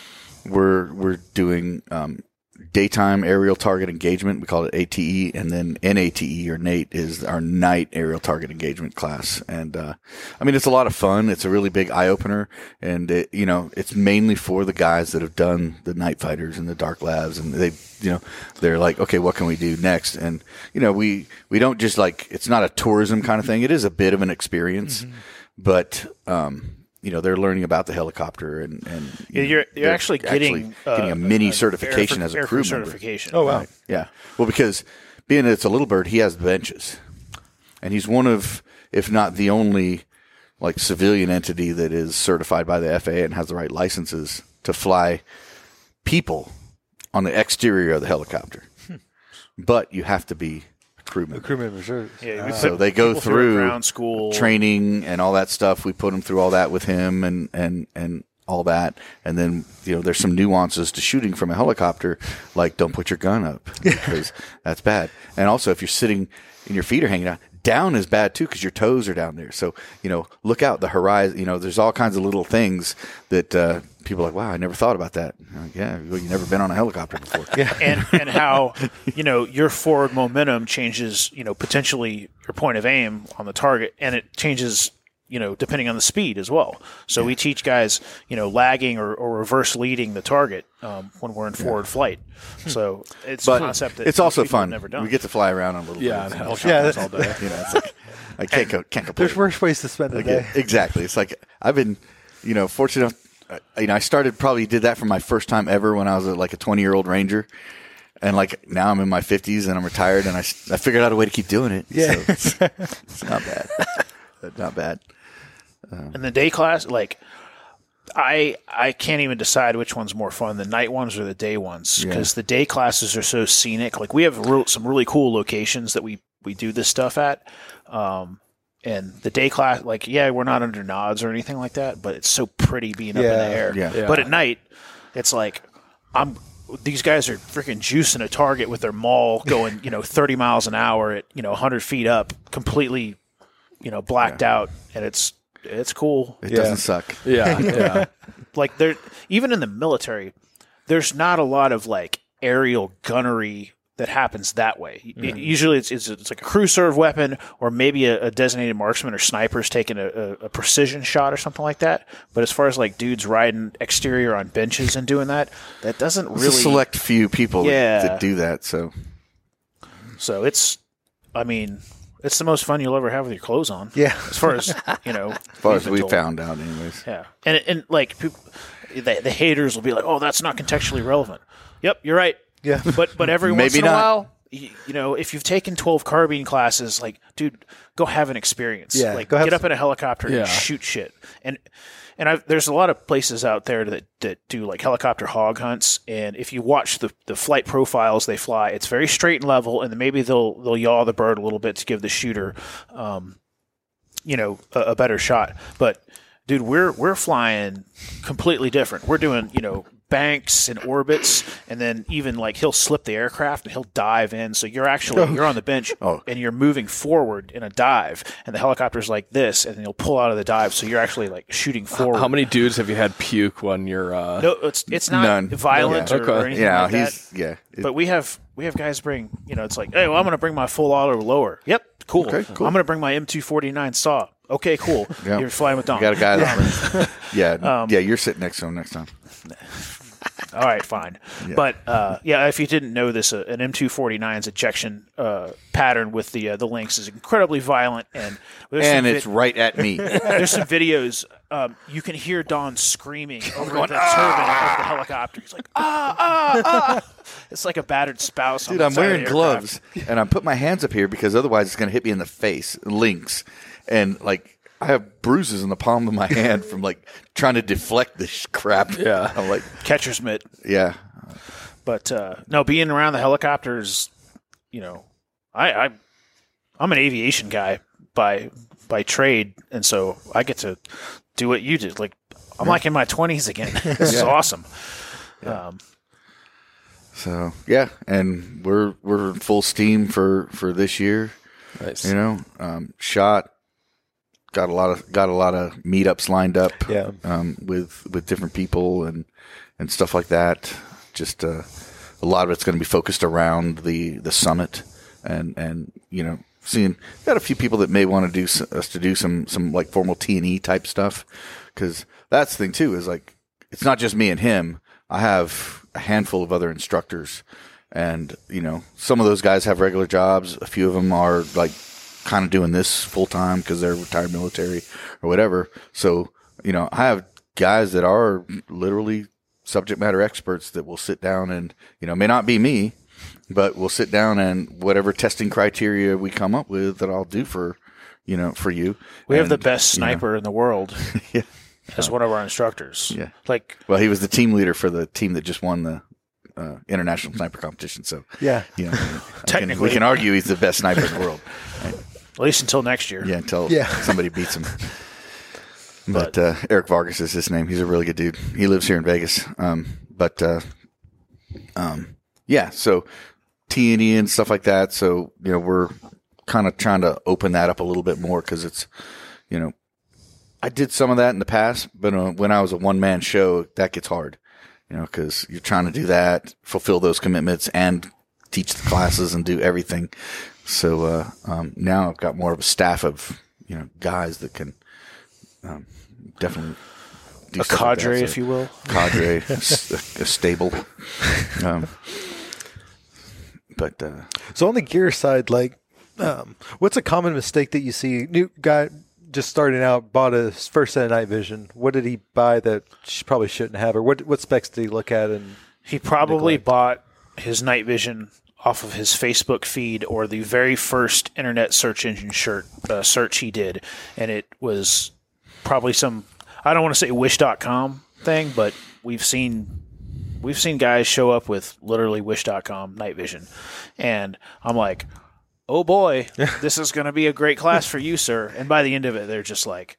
we're we're doing um, daytime aerial target engagement. We call it A T E, and then N A T E or NATE is our night aerial target engagement class. And uh, I mean, it's a lot of fun. It's a really big eye opener, and it, you know, it's mainly for the guys that have done the night fighters and the dark labs, and they, you know, they're like, okay, what can we do next? And you know, we we don't just like, it's not a tourism kind of thing. It is a bit of an experience, Mm-hmm. but um, you know, they're learning about the helicopter, and, and Yeah, know, you're you're they're actually getting uh, getting a mini uh, certification air- as a air crew crew member. certification. Oh, wow. Right. Yeah. Well, because being that it's a little bird, he has benches, and he's one of, if not the only, like civilian entity that is certified by the F A A and has the right licenses to fly people on the exterior of the helicopter. But you have to be a crew The member. crew members are. Yeah, we uh, So put they go people through through ground school training and all that stuff. We put them through all that with him and, and, and all that. And then, you know, there's some nuances to shooting from a helicopter, like don't put your gun up because that's bad. And also if you're sitting and your feet are hanging out, down is bad too because your toes are down there. So, you know, look out the horizon. You know, there's all kinds of little things that uh, people are like, wow, I never thought about that. I'm like, yeah, well, you've never been on a helicopter before. Yeah. and and how you know your forward momentum changes, you know, potentially your point of aim on the target, and it changes, you know, depending on the speed as well. So we teach guys, you know, lagging or, or reverse leading the target um, when we're in forward flight. So it's a But concept that it's also people have fun. Never done. We get to fly around on little Yeah, birds. and and helicopters Yeah, all day. you know, it's like I can't go, can't complain. There's worse ways to spend a Like, day. exactly. It's like I've been, you know, fortunate enough. uh, You know, I started probably did that for my first time ever when I was a, like a twenty year old Ranger, and like now I'm in my fifties and I'm retired, and I, s- I figured out a way to keep doing it. Yeah. So it's, it's not bad. Not bad. And the day class, like I I can't even decide which one's more fun, the night ones or the day ones, because the day classes are so scenic. Like we have real, some really cool locations that we we do this stuff at. Um, and the day class, like yeah, we're not under nods or anything like that, but it's so pretty being up in Yeah. the air. Yeah. Yeah. But at night, it's like I'm. These guys are freaking juicing a target with their maul going, you know, thirty miles an hour at, you know, one hundred feet up, completely, you know, blacked out, and it's it's cool. It Yeah. doesn't suck. Yeah, yeah. Like there, even in the military, there's not a lot of like aerial gunnery that happens that way. It- usually, it's, it's it's like a crew serve weapon, or maybe a, a designated marksman or snipers taking a, a, a precision shot or something like that. But as far as like dudes riding exterior on benches and doing that, that doesn't It's really. a select few people Yeah. that do that. So So it's, I mean, it's the most fun you'll ever have with your clothes on. Yeah. As far as you know, as far as we've been we told. found out, anyways. Yeah, and and like people, the, the haters will be like, "Oh, that's not contextually relevant." Yep, you're right. Yeah. but but every once Maybe in a not. while, you, you know, if you've taken twelve carbine classes, like, dude, go have an experience. Yeah, like go have get up some- in a helicopter Yeah. and shoot shit. And and I've, there's a lot of places out there that, that do like helicopter hog hunts. And if you watch the, the flight profiles they fly, it's very straight and level. And then maybe they'll they'll yaw the bird a little bit to give the shooter, um, you know, a, a better shot. But dude, we're we're flying completely different. We're doing, you know, banks and orbits, and then even like he'll slip the aircraft and he'll dive in. So you're actually you're on the bench Oh. and you're moving forward in a dive, and the helicopter's like this, and then you'll pull out of the dive. So you're actually like shooting forward. How many dudes have you had puke when you're? Uh, No, it's it's not None. violent Yeah. or, Okay. or anything Yeah, like that. he's yeah. It- But we have we have guys bring, you know, it's like, hey, well, I'm going to bring my full auto lower. Yep, cool. Okay, cool. I'm going to bring my M two forty-nine saw. Okay, cool. Yeah. You're flying with Dom. You got a guy that brings, yeah, Um, yeah. You're sitting next to him next time. All right, fine. Yeah. But uh, yeah, if you didn't know this, uh, an M two forty-nine's ejection uh, pattern with the uh, the links is incredibly violent, and there's And some it's vid- right at me. there's some videos. Um, you can hear Don screaming over the turbine of the helicopter. He's like, ah, ah, ah. It's like a battered spouse. on Dude, the I'm side of wearing the aircraft. gloves, and I'm putting my hands up here because otherwise it's going to hit me in the face, links. And, like, I have bruises in the palm of my hand from, like, trying to deflect this crap. Yeah. I'm like, Catcher's mitt. yeah. But uh, no, being around the helicopters, you know, I, I I'm an aviation guy by by trade, and so I get to do what you did. Like I'm like in my twenties again. This is Yeah. awesome. Um, So, yeah. And we're we're full steam for, for this year. Nice. You know, um, shot. Got a lot of got a lot of meetups lined up. Yeah. Um, with with different people and and stuff like that. Just uh, a lot of it's going to be focused around the, the summit, and and you know, seeing got a few people that may want to do s- us to do some some like formal T and E type stuff, because that's the thing too is like it's not just me and him. I have a handful of other instructors, and you know, some of those guys have regular jobs. A few of them are like kind of doing this full time because they're retired military or whatever. So you know, I have guys that are literally subject matter experts that will sit down and, you know, may not be me, but we'll sit down and whatever testing criteria we come up with that I'll do for, you know, for you. we have And, the best you know, sniper in the world Yeah. as one of our instructors. Yeah. Like Well, he was the team leader for the team that just won the uh, international sniper competition. So, Yeah. you know, I can- Technically. we can argue he's the best sniper in the world. at least until next year. Yeah, until Yeah. somebody beats him. But uh, Eric Vargas is his name. He's a really good dude. He lives here in Vegas. Um, but uh, um, yeah, so T and E and stuff like that. So you know, we're kind of trying to open that up a little bit more because it's, you know, I did some of that in the past, but uh, when I was a one man show, that gets hard. You know, because you're trying to do that, fulfill those commitments, and teach the classes and do everything. So uh, um, now I've got more of a staff of you know guys that can um, definitely do A stuff like cadre, that. if you will. Cadre, a, s- a stable. Um, but uh, So on the gear side, like, um, what's a common mistake that you see? New guy just starting out bought his first set of night vision. What did he buy that sh- probably shouldn't have, or what what specs did he look at? And He probably neglect? bought his night vision off of his Facebook feed or the very first internet search engine shirt uh, search he did, and it was probably some I don't want to say wish dot com thing, but we've seen we've seen guys show up with literally wish dot com night vision, and I'm like, oh boy, this is going to be a great class for you, sir. And by the end of it, they're just like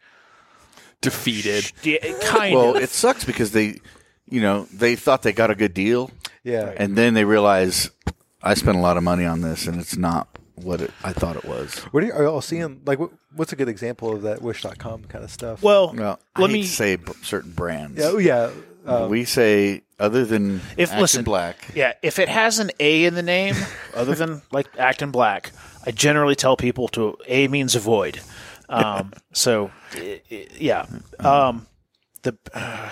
Defeated. yeah, kind well, of. it sucks because they, you know, they thought they got a good deal, yeah, and then they realize I spent a lot of money on this, and it's not what it, I thought it was. what are, you, are y'all seeing? Like, what, what's a good example of that wish dot com kind of stuff? well, Well, I let hate me to say b- certain brands. yeah, oh, yeah. Um, we say other than If- Action listen, Black. Yeah, if it has an A in the name, other than like Acton Black, I generally tell people to A means avoid. Um, so, i- i- yeah. Um, the uh,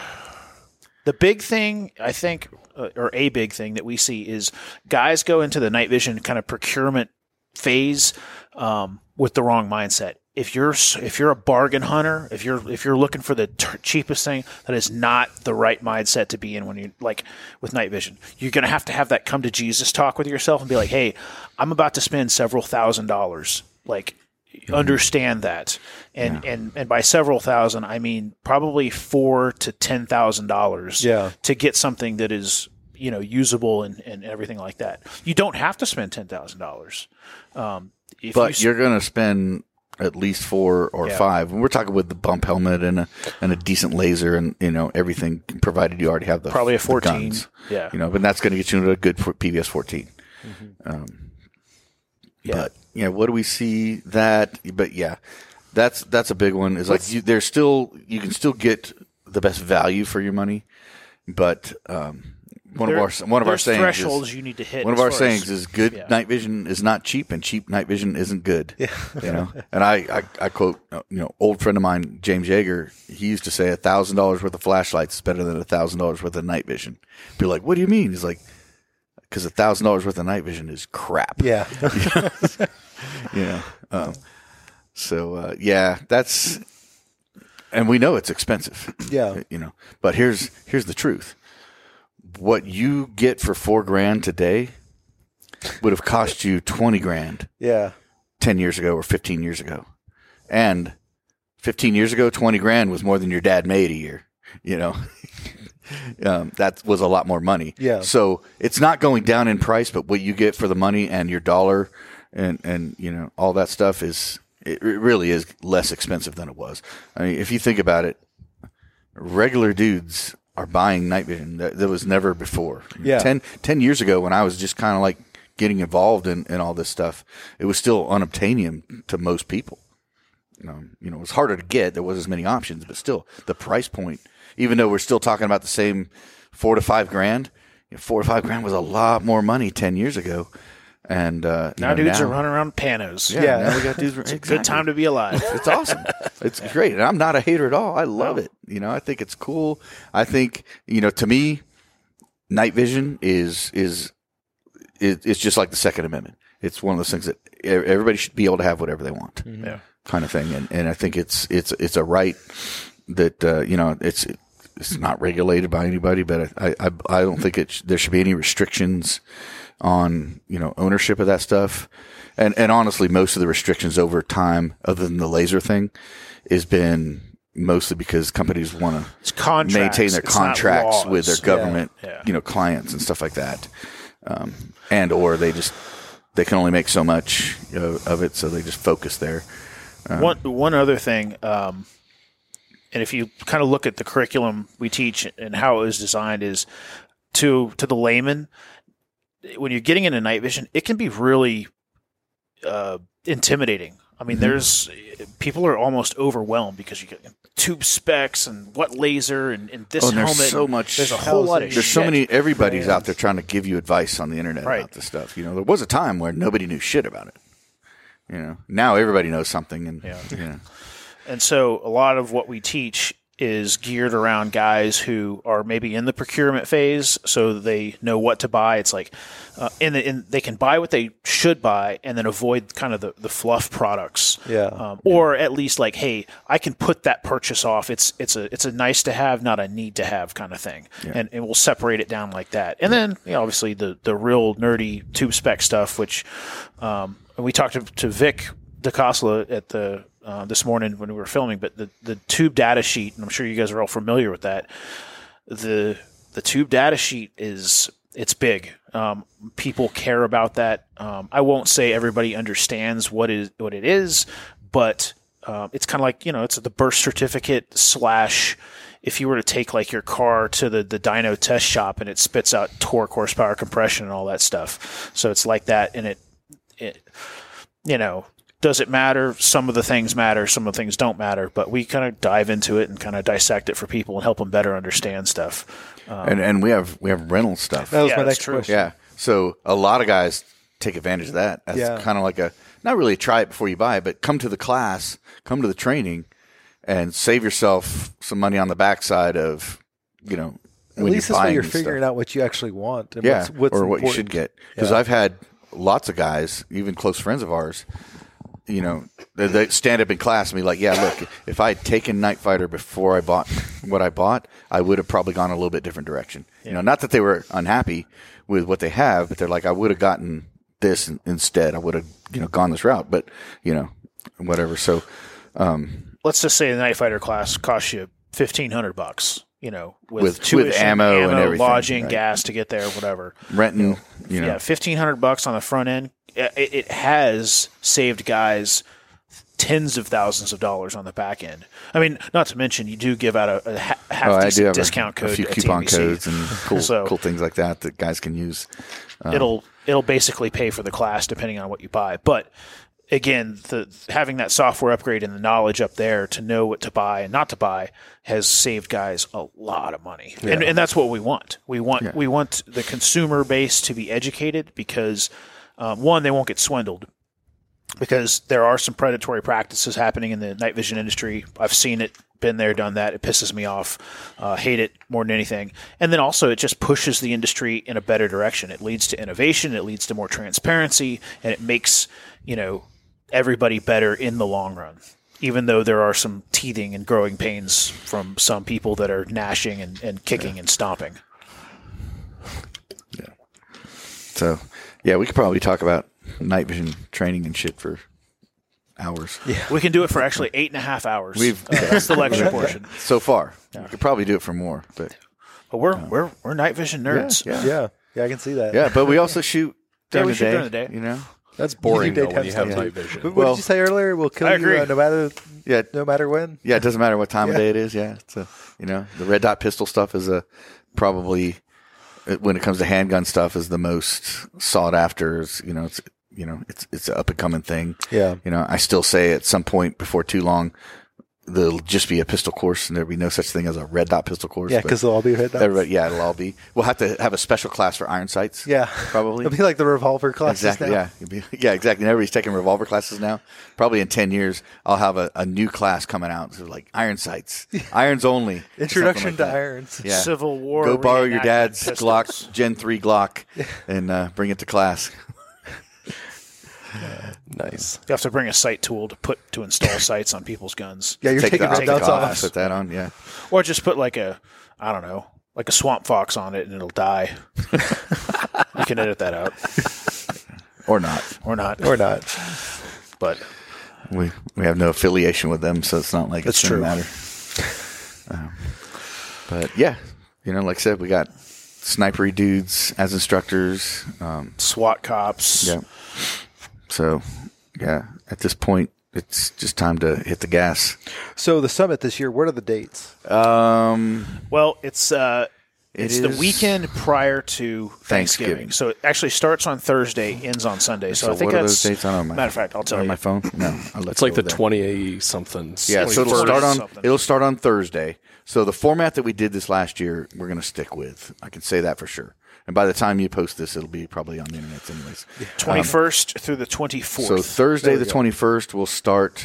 the big thing I think, uh, or a big thing that we see is guys go into the night vision kind of procurement phase um, with the wrong mindset. If you're if you're a bargain hunter, if you're if you're looking for the t- cheapest thing, that is not the right mindset to be in when you like with night vision. You're going to have to have that come to Jesus talk with yourself and be like, "Hey, I'm about to spend several thousand dollars. Like, understand that." And and and by several thousand, I mean probably four to ten thousand dollars. Yeah. To get something that is you know usable and, and everything like that. You don't have to spend ten thousand dollars. Um, if But you, you're going to spend at least four or Yeah. five. And we're talking with the bump helmet and a and a decent laser and you know everything, provided you already have the Probably a the fourteen. guns. Yeah. You know, but that's going to get you into a good P V S fourteen. Um, Yeah. But yeah, what do we see that? But yeah, that's that's a big one. Is like you, there's still you can still get the best value for your money, but um, one there, of our one of our there's sayings thresholds is, you need to hit. One of as our far sayings as- is good yeah. night vision is not cheap, and cheap night vision isn't good. Yeah. You know, and I, I, I quote, you know, old friend of mine, James Yeager. He used to say a thousand dollars worth of flashlights is better than a thousand dollars worth of night vision. Be like, what do you mean? He's like, because a thousand dollars worth of night vision is crap. Yeah. You know, um, so uh, yeah, that's, and we know it's expensive. Yeah. You know, but here's here's the truth. What you get for four grand today would have cost you twenty grand Yeah. ten years ago or fifteen years ago. And fifteen years ago, twenty grand was more than your dad made a year, you know. um, that was a lot more money. Yeah. So it's not going down in price, but what you get for the money and your dollar and, and you know, all that stuff is, it really is less expensive than it was. I mean, if you think about it, regular dudes are buying night vision. That, that was never before. Yeah. Ten, ten years ago when I was just kind of like getting involved in, in all this stuff, it was still unobtainium to most people. You know, you know, it was harder to get. There wasn't as many options, but still the price point, even though we're still talking about the same four to five grand, you know, four to five grand was a lot more money ten years ago. And uh, you Now know, dudes now, are running around panos. Yeah, Yeah. now we got dudes. It's Good time to be alive. It's awesome. It's great. And I'm not a hater at all. I love it. You know, I think it's cool. I think, you know, to me, night vision is, is, it, it's just like the Second Amendment. It's one of those things that everybody should be able to have whatever they want, Yeah. kind of thing. And, and I think it's, it's, it's a right that, uh, you know, it's, it's not regulated by anybody, but I, I, I don't think it, sh- there should be any restrictions on, you know, ownership of that stuff. And and honestly, most of the restrictions over time, other than the laser thing, has been mostly because companies want It's to contracts. maintain their It's not contracts laws. with their government, Yeah. Yeah. you know, clients and stuff like that. Um, and or they just they can only make so much of, of it, so they just focus there. One one other thing, um, and if you kind of look at the curriculum we teach and how it was designed, is to to the layman, when you're getting into night vision, it can be really uh, intimidating. I mean, there's people are almost overwhelmed because you get tube specs and what laser and, and this Oh, and there's helmet. so much- There's a whole lot of There's shit. so many. Everybody's out there trying to give you advice on the internet Right. about this stuff. You know, there was a time where nobody knew shit about it. You know, now everybody knows something, and Yeah. you know. And so a lot of what we teach is geared around guys who are maybe in the procurement phase, so they know what to buy. It's like, uh, in the, in, they can buy what they should buy and then avoid kind of the, the fluff products. Yeah. Um, or at least like, hey, I can put that purchase off. It's it's a it's a nice to have, not a need to have kind of thing. And, and we'll separate it down like that. And then, you know, obviously the, the real nerdy tube spec stuff, which um, we talked to, to Vic DeCosla at the Uh, this morning when we were filming, but the, the tube data sheet, and I'm sure you guys are all familiar with that. The the tube data sheet is it's big. Um, people care about that. Um, I won't say everybody understands what is what it is, but uh, it's kind of like, you know, it's the birth certificate slash. If you were to take like your car to the, the dyno test shop and it spits out torque, horsepower, compression, and all that stuff. So it's like that, and it it you know. Does it matter? Some of the things matter, some of the things don't matter, but we kind of dive into it and kind of dissect it for people and help them better understand stuff. Um, and and we have we have rental stuff. That was Yeah, my that's next true. question. Yeah. So a lot of guys take advantage of that. That's Yeah. kind of like a not really a try it before you buy, but come to the class, come to the training, and save yourself some money on the backside of, you know, At when least you're this way buying you're these figuring stuff. out what you actually want and yeah, what's, what's or what you important. should get. Because Yeah. I've had lots of guys, even close friends of ours, you know, they, they stand up in class and be like, yeah, look, if I had taken Night Fighter before I bought what I bought, I would have probably gone a little bit different direction. You know, not that they were unhappy with what they have, but they're like, I would have gotten this in- instead. I would have, you know, gone this route, but, you know, whatever. So, let's just say the Night Fighter class costs you fifteen hundred bucks. You know, with, With- with tuition, ammo and everything, lodging, right. gas to get there, whatever. renting, you know, Yeah, fifteen hundred bucks on the front end. It, it has saved guys tens of thousands of dollars on the back end. I mean, not to mention you do give out a, a ha- half oh, I do decent have discount a, code, a few at coupon T M B C. codes and cool, So- cool things like that that guys can use. it'll it'll basically pay for the class depending on what you buy. But again, the having that software upgrade and the knowledge up there to know what to buy and not to buy has saved guys a lot of money, yeah. and, and that's what we want. We want yeah. we want the consumer base to be educated because um, one, they won't get swindled because there are some predatory practices happening in the night vision industry. I've seen it, been there, done that. It pisses me off. Uh, hate it more than anything. And then also it just pushes the industry in a better direction. It leads to innovation. It leads to more transparency, and it makes you know. everybody better in the long run, even though there are some teething and growing pains from some people that are gnashing and, and kicking yeah. and stomping. Yeah. So, yeah, we could probably talk about night vision training and shit for hours. Yeah. We can do it for actually eight and a half hours. We've uh, that's the lecture portion. So far. Yeah. We could probably do it for more, but but we're uh, we're we're night vision nerds. Yeah. Yeah. yeah. yeah I can see that. Yeah, but we also shoot during, yeah, we the, shoot day, during the day. You know? That's boring though when you have night vision. What well, did you say earlier? We'll kill I you agree. uh, no matter yeah, no matter when. Yeah, it doesn't matter what time yeah. of day it is. Yeah, it's a you know the red dot pistol stuff is a probably when it comes to handgun stuff is the most sought after. It's, you know, it's you know it's it's an up and coming thing. Yeah, you know, I still say at some point before too long. There'll just be a pistol course, and there'll be no such thing as a red dot pistol course. Yeah, because they'll all be red dots. Everybody, yeah, it'll all be. We'll have to have a special class for iron sights. Yeah, probably. It'll be like the revolver classes exactly, now. Yeah, It'll be, yeah, exactly. And everybody's taking revolver classes now. Probably in ten years, I'll have a, a new class coming out. So like iron sights, irons only. Introduction like to that. irons. Yeah. Civil War. Go borrow your dad's pistols. Glock, Gen three Glock, and uh, bring it to class. Uh, nice. You have to bring a sight tool to put to install sights on people's guns. Yeah, you're Take taking the red dots off, off. Put that on, yeah. Or just put like a, I don't know, like a swamp fox on it and it'll die. You can edit that out. Or not. Or not. Or not. But we we have no affiliation with them, so it's not like That's it's going to matter. Um, but yeah, you know, like I said, we got snipery dudes as instructors. Um, SWAT cops. Yeah. So, yeah, at this point, it's just time to hit the gas. So the summit this year, what are the dates? Um, well, it's uh, it it's the is weekend prior to Thanksgiving. Thanksgiving. So it actually starts on Thursday, ends on Sunday. So, so I think what are that's those dates? I don't know. Matter of fact, I'll tell on you. my phone. No, I'll it's like the there. twenty something. Yeah, so it'll forty start on something. it'll start on Thursday. So the format that we did this last year, we're going to stick with. I can say that for sure. And by the time you post this, it'll be probably on the internet anyways. twenty-first um, through the twenty-fourth. So Thursday the twenty-first will start,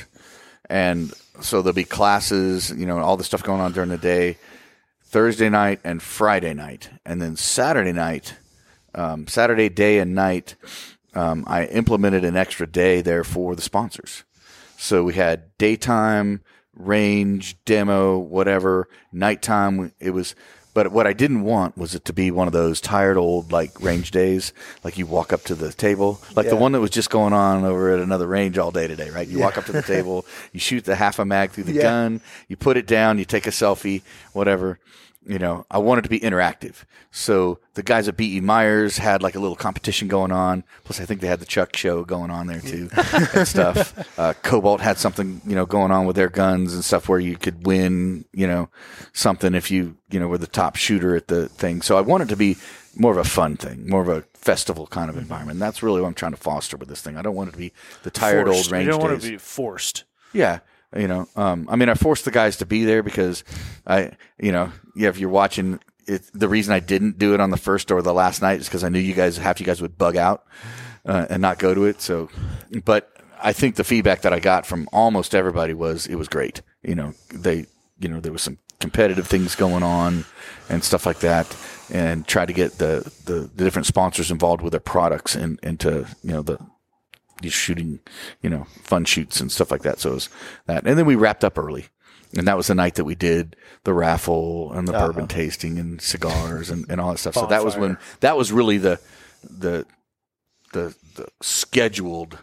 and so there'll be classes, you know, all the stuff going on during the day, Thursday night and Friday night. And then Saturday night, um, Saturday day and night, um, I implemented an extra day there for the sponsors. So we had daytime, range, demo, whatever, nighttime. It was... But what I didn't want was it to be one of those tired old like range days, like you walk up to the table, like yeah. the one that was just going on over at another range all day today, right? You yeah. walk up to the table, you shoot the half a mag through the yeah. gun, you put it down, you take a selfie, whatever. You know, I wanted to be interactive. So the guys at B E Myers had like a little competition going on. Plus, I think they had the Chuck show going on there too and stuff. Uh, Cobalt had something, you know, going on with their guns and stuff where you could win, you know, something if you, you know, were the top shooter at the thing. So I wanted to be more of a fun thing, more of a festival kind of environment. And that's really what I'm trying to foster with this thing. I don't want it to be the tired forced. old range You don't days. want to be forced. Yeah. You know, um, I mean, I forced the guys to be there because I, you know, yeah, if you're watching it, the reason I didn't do it on the first or the last night is because I knew you guys, half you guys would bug out, uh, and not go to it. So, but I think the feedback that I got from almost everybody was it was great. You know, they, you know, there was some competitive things going on and stuff like that, and try to get the, the, the different sponsors involved with their products and into, you know, the, these shooting, you know, fun shoots and stuff like that. So it was that. And then we wrapped up early. And that was the night that we did the raffle and the uh-huh. bourbon tasting and cigars and, and all that stuff. So that was when, that was really the, the, the, the scheduled,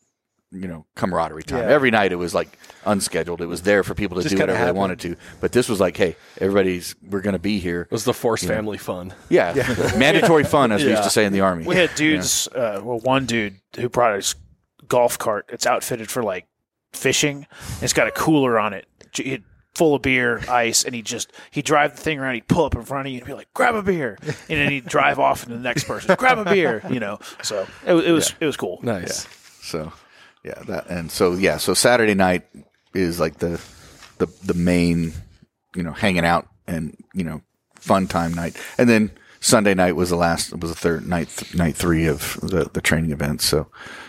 you know, camaraderie time. Yeah. Every night it was like unscheduled. It was there for people to Just do whatever happened. they wanted to. But this was like, hey, everybody's, we're going to be here. It was the forced You know. family fun. Yeah. yeah. Mandatory fun, as we used Yeah. to say in the Army. We had dudes, uh, well, one dude who brought his golf cart. It's outfitted for like fishing. It's got a cooler on it, It- full of beer, ice, and he just he'd drive the thing around. He'd pull up in front of you and be like, "Grab a beer," and then he'd drive off into the next person, "Grab a beer," you know. So it, it was Yeah. it was cool. Nice. So, Yeah, that and so yeah, so Saturday night is like the the the main, you know, hanging out and, you know, fun time night. And then Sunday night was the last was the third night th- night three of the the training events. So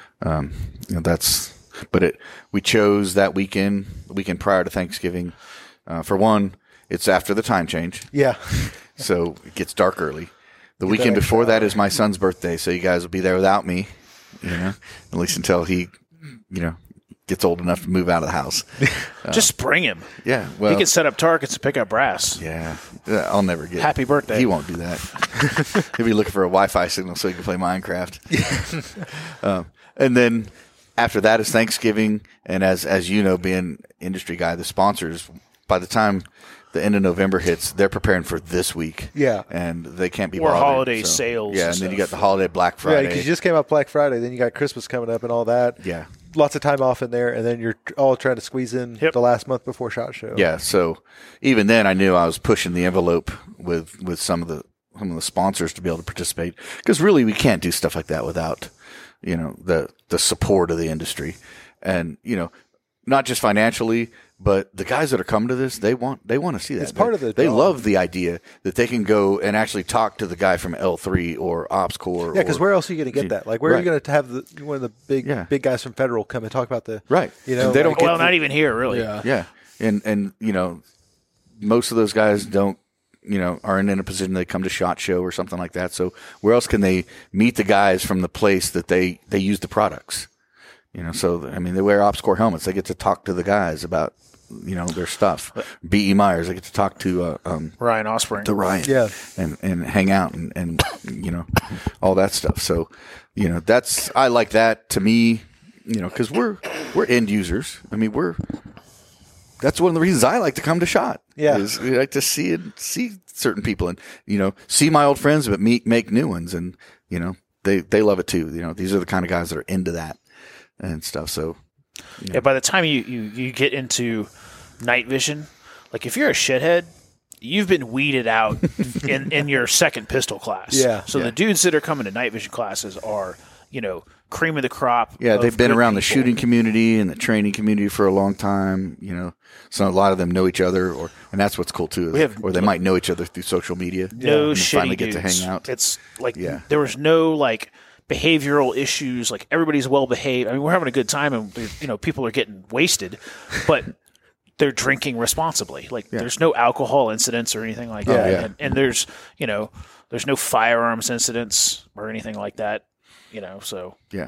um you know, that's but it we chose that weekend, the weekend prior to Thanksgiving. Uh, for one, it's after the time change. Yeah. So it gets dark early. The Get weekend that before extra that is my son's birthday, so you guys will be there without me, you know, at least until he, you know, gets old enough to move out of the house. Just bring him. Yeah, well, He can set up targets to pick up brass. yeah, yeah, I'll never get Happy birthday. He won't do that. He'll be looking for a Wi-Fi signal so he can play Minecraft. um, and then after that is Thanksgiving, and as as you know, being industry guy, the sponsors, by the time the end of November hits, they're preparing for this week. Yeah. And they can't be Or bothered, holiday so- sales Yeah, and and then you stuff. got the holiday Black Yeah, Friday. because you just came out Black Friday, then you got Christmas coming up and all that. Yeah. Lots of time off in there, and then you're tr- all trying to squeeze in Yep. the last month before SHOT Show. Yeah, so even then, I knew I was pushing the envelope with, with some of the some of the sponsors to be able to participate, because really we can't do stuff like that without, you know, the the support of the industry, and you know, not just financially, but the guys that are coming to this, they want they want to see that. It's part they, of the They draw. love the idea that they can go and actually talk to the guy from L three or Ops Corps. Yeah, because or- where else are you going to get that? Like, where are Right. you going to have the, one of the big Yeah. big guys from Federal come and talk about the Right. You know, And they don't like- get Well, the- not even here, really. Yeah. Yeah, and and you know, most of those guys don't, you know, aren't in a position they come to SHOT Show or something like that. So where else can they meet the guys from the place that they they use the products? You know, so I mean, they wear Ops Corps helmets. They get to talk to the guys about, you know, their stuff. B E Myers, they get to talk to uh, um Ryan Osprey. to Ryan, Yeah. and and hang out and and you know, all that stuff. So, you know, that's I like that to me, you know, because we're we're end users. I mean, we're that's one of the reasons I like to come to SHOT. Yeah. is we like to see it, see certain people, and you know, see my old friends, but meet make new ones, and you know, they they love it too. You know, these are the kind of guys that are into that and stuff. So Yeah, by the time you, you, you get into night vision, like if you're a shithead, you've been weeded out in, in your second pistol class. Yeah. So Yeah. the dudes that are coming to night vision classes are, you know, cream of the crop. yeah, of they've been good around the people. shooting community and the training community for a long time. You know, so a lot of them know each other, or and that's what's cool too. We have- or they might know each other through social media. No and then shitty finally get to dudes. hang out. It's like Yeah. there was no like behavioral issues. Like everybody's well behaved. I mean, we're having a good time, and you know, people are getting wasted, but they're drinking responsibly. Like there's no alcohol incidents or anything like that, yeah. and, and there's you know there's no firearms incidents or anything like that. You know, so Yeah.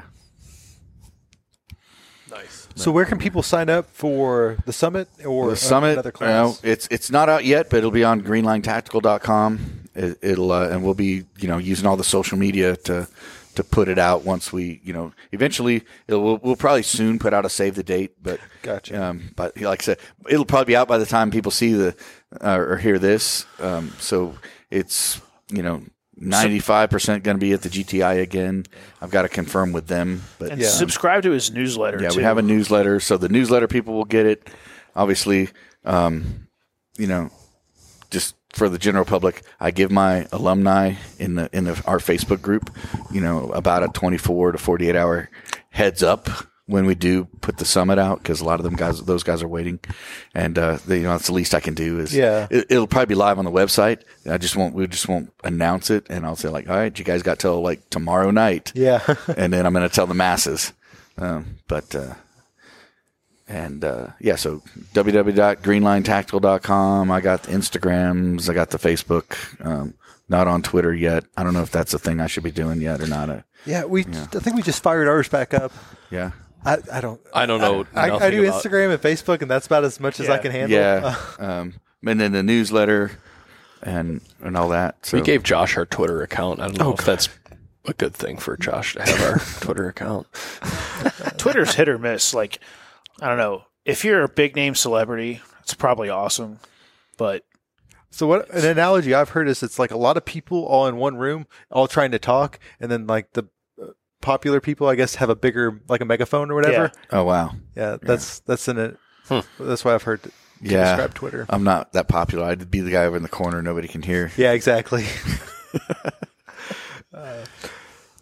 Nice. So where can people sign up for the summit or The summit, another you know, class? it's it's not out yet, but it'll be on green line tactical dot com. It, it'll uh, and we'll be, you know, using all the social media to to put it out once we, you know, eventually it'll, we'll, we'll probably soon put out a save the date, but Gotcha. Um, but like I said, it'll probably be out by the time people see the uh, or hear this. Um, so it's, you know, ninety-five percent going to be at the G T I again. I've got to confirm with them, but and um, subscribe to his newsletter. yeah, too. we have a newsletter, so the newsletter people will get it. Obviously, um, you know, just for the general public, I give my alumni in the in the, our Facebook group, you know, about a twenty-four to forty-eight hour heads up when we do put the summit out, because a lot of them guys, those guys are waiting, and uh, they, you know, that's the least I can do. Is Yeah. it, it'll probably be live on the website. I just won't, we just won't announce it, and I'll say like, all right, you guys got till like tomorrow night. Yeah. And then I'm going to tell the masses. Um, but, uh, and, uh, yeah, so w w w dot green line tactical dot com. I got the Instagrams. I got the Facebook. Um, not on Twitter yet. I don't know if that's a thing I should be doing yet or not. Uh, Yeah, we. I think we just fired ours back up. yeah. I, I don't. I don't know. I, I nothing do about- Instagram and Facebook, and that's about as much as I Yeah. can handle. Yeah. Um, and then the newsletter and, and all that. So We gave Josh our Twitter account. I don't know if that's a good thing for Josh to have our Twitter account. Twitter's hit or miss. Like, I don't know. If you're a big name celebrity, it's probably awesome. But So what an analogy I've heard is it's like a lot of people all in one room, all trying to talk, and then like the uh, popular people, I guess, have a bigger like a megaphone or whatever. oh, wow. Yeah, that's that's in it. That's why I've heard to, to Yeah. describe Twitter. I'm not that popular. I'd be the guy over in the corner nobody can hear. Yeah, exactly. uh,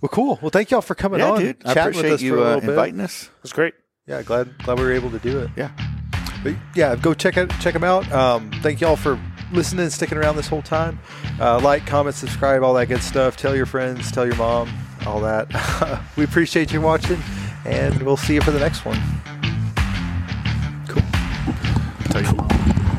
Well, cool. Well, thank y'all for coming Yeah, on. dude. I chatting with appreciate us for you a uh, little bit. inviting us. It's great. Yeah, glad glad we were able to do it. Yeah. But yeah, go check out check them out. Um, thank y'all for listening and sticking around this whole time. Uh, like, comment, subscribe, all that good stuff. Tell your friends, tell your mom, all that. We appreciate you watching, and we'll see you for the next one. Cool. Tell you.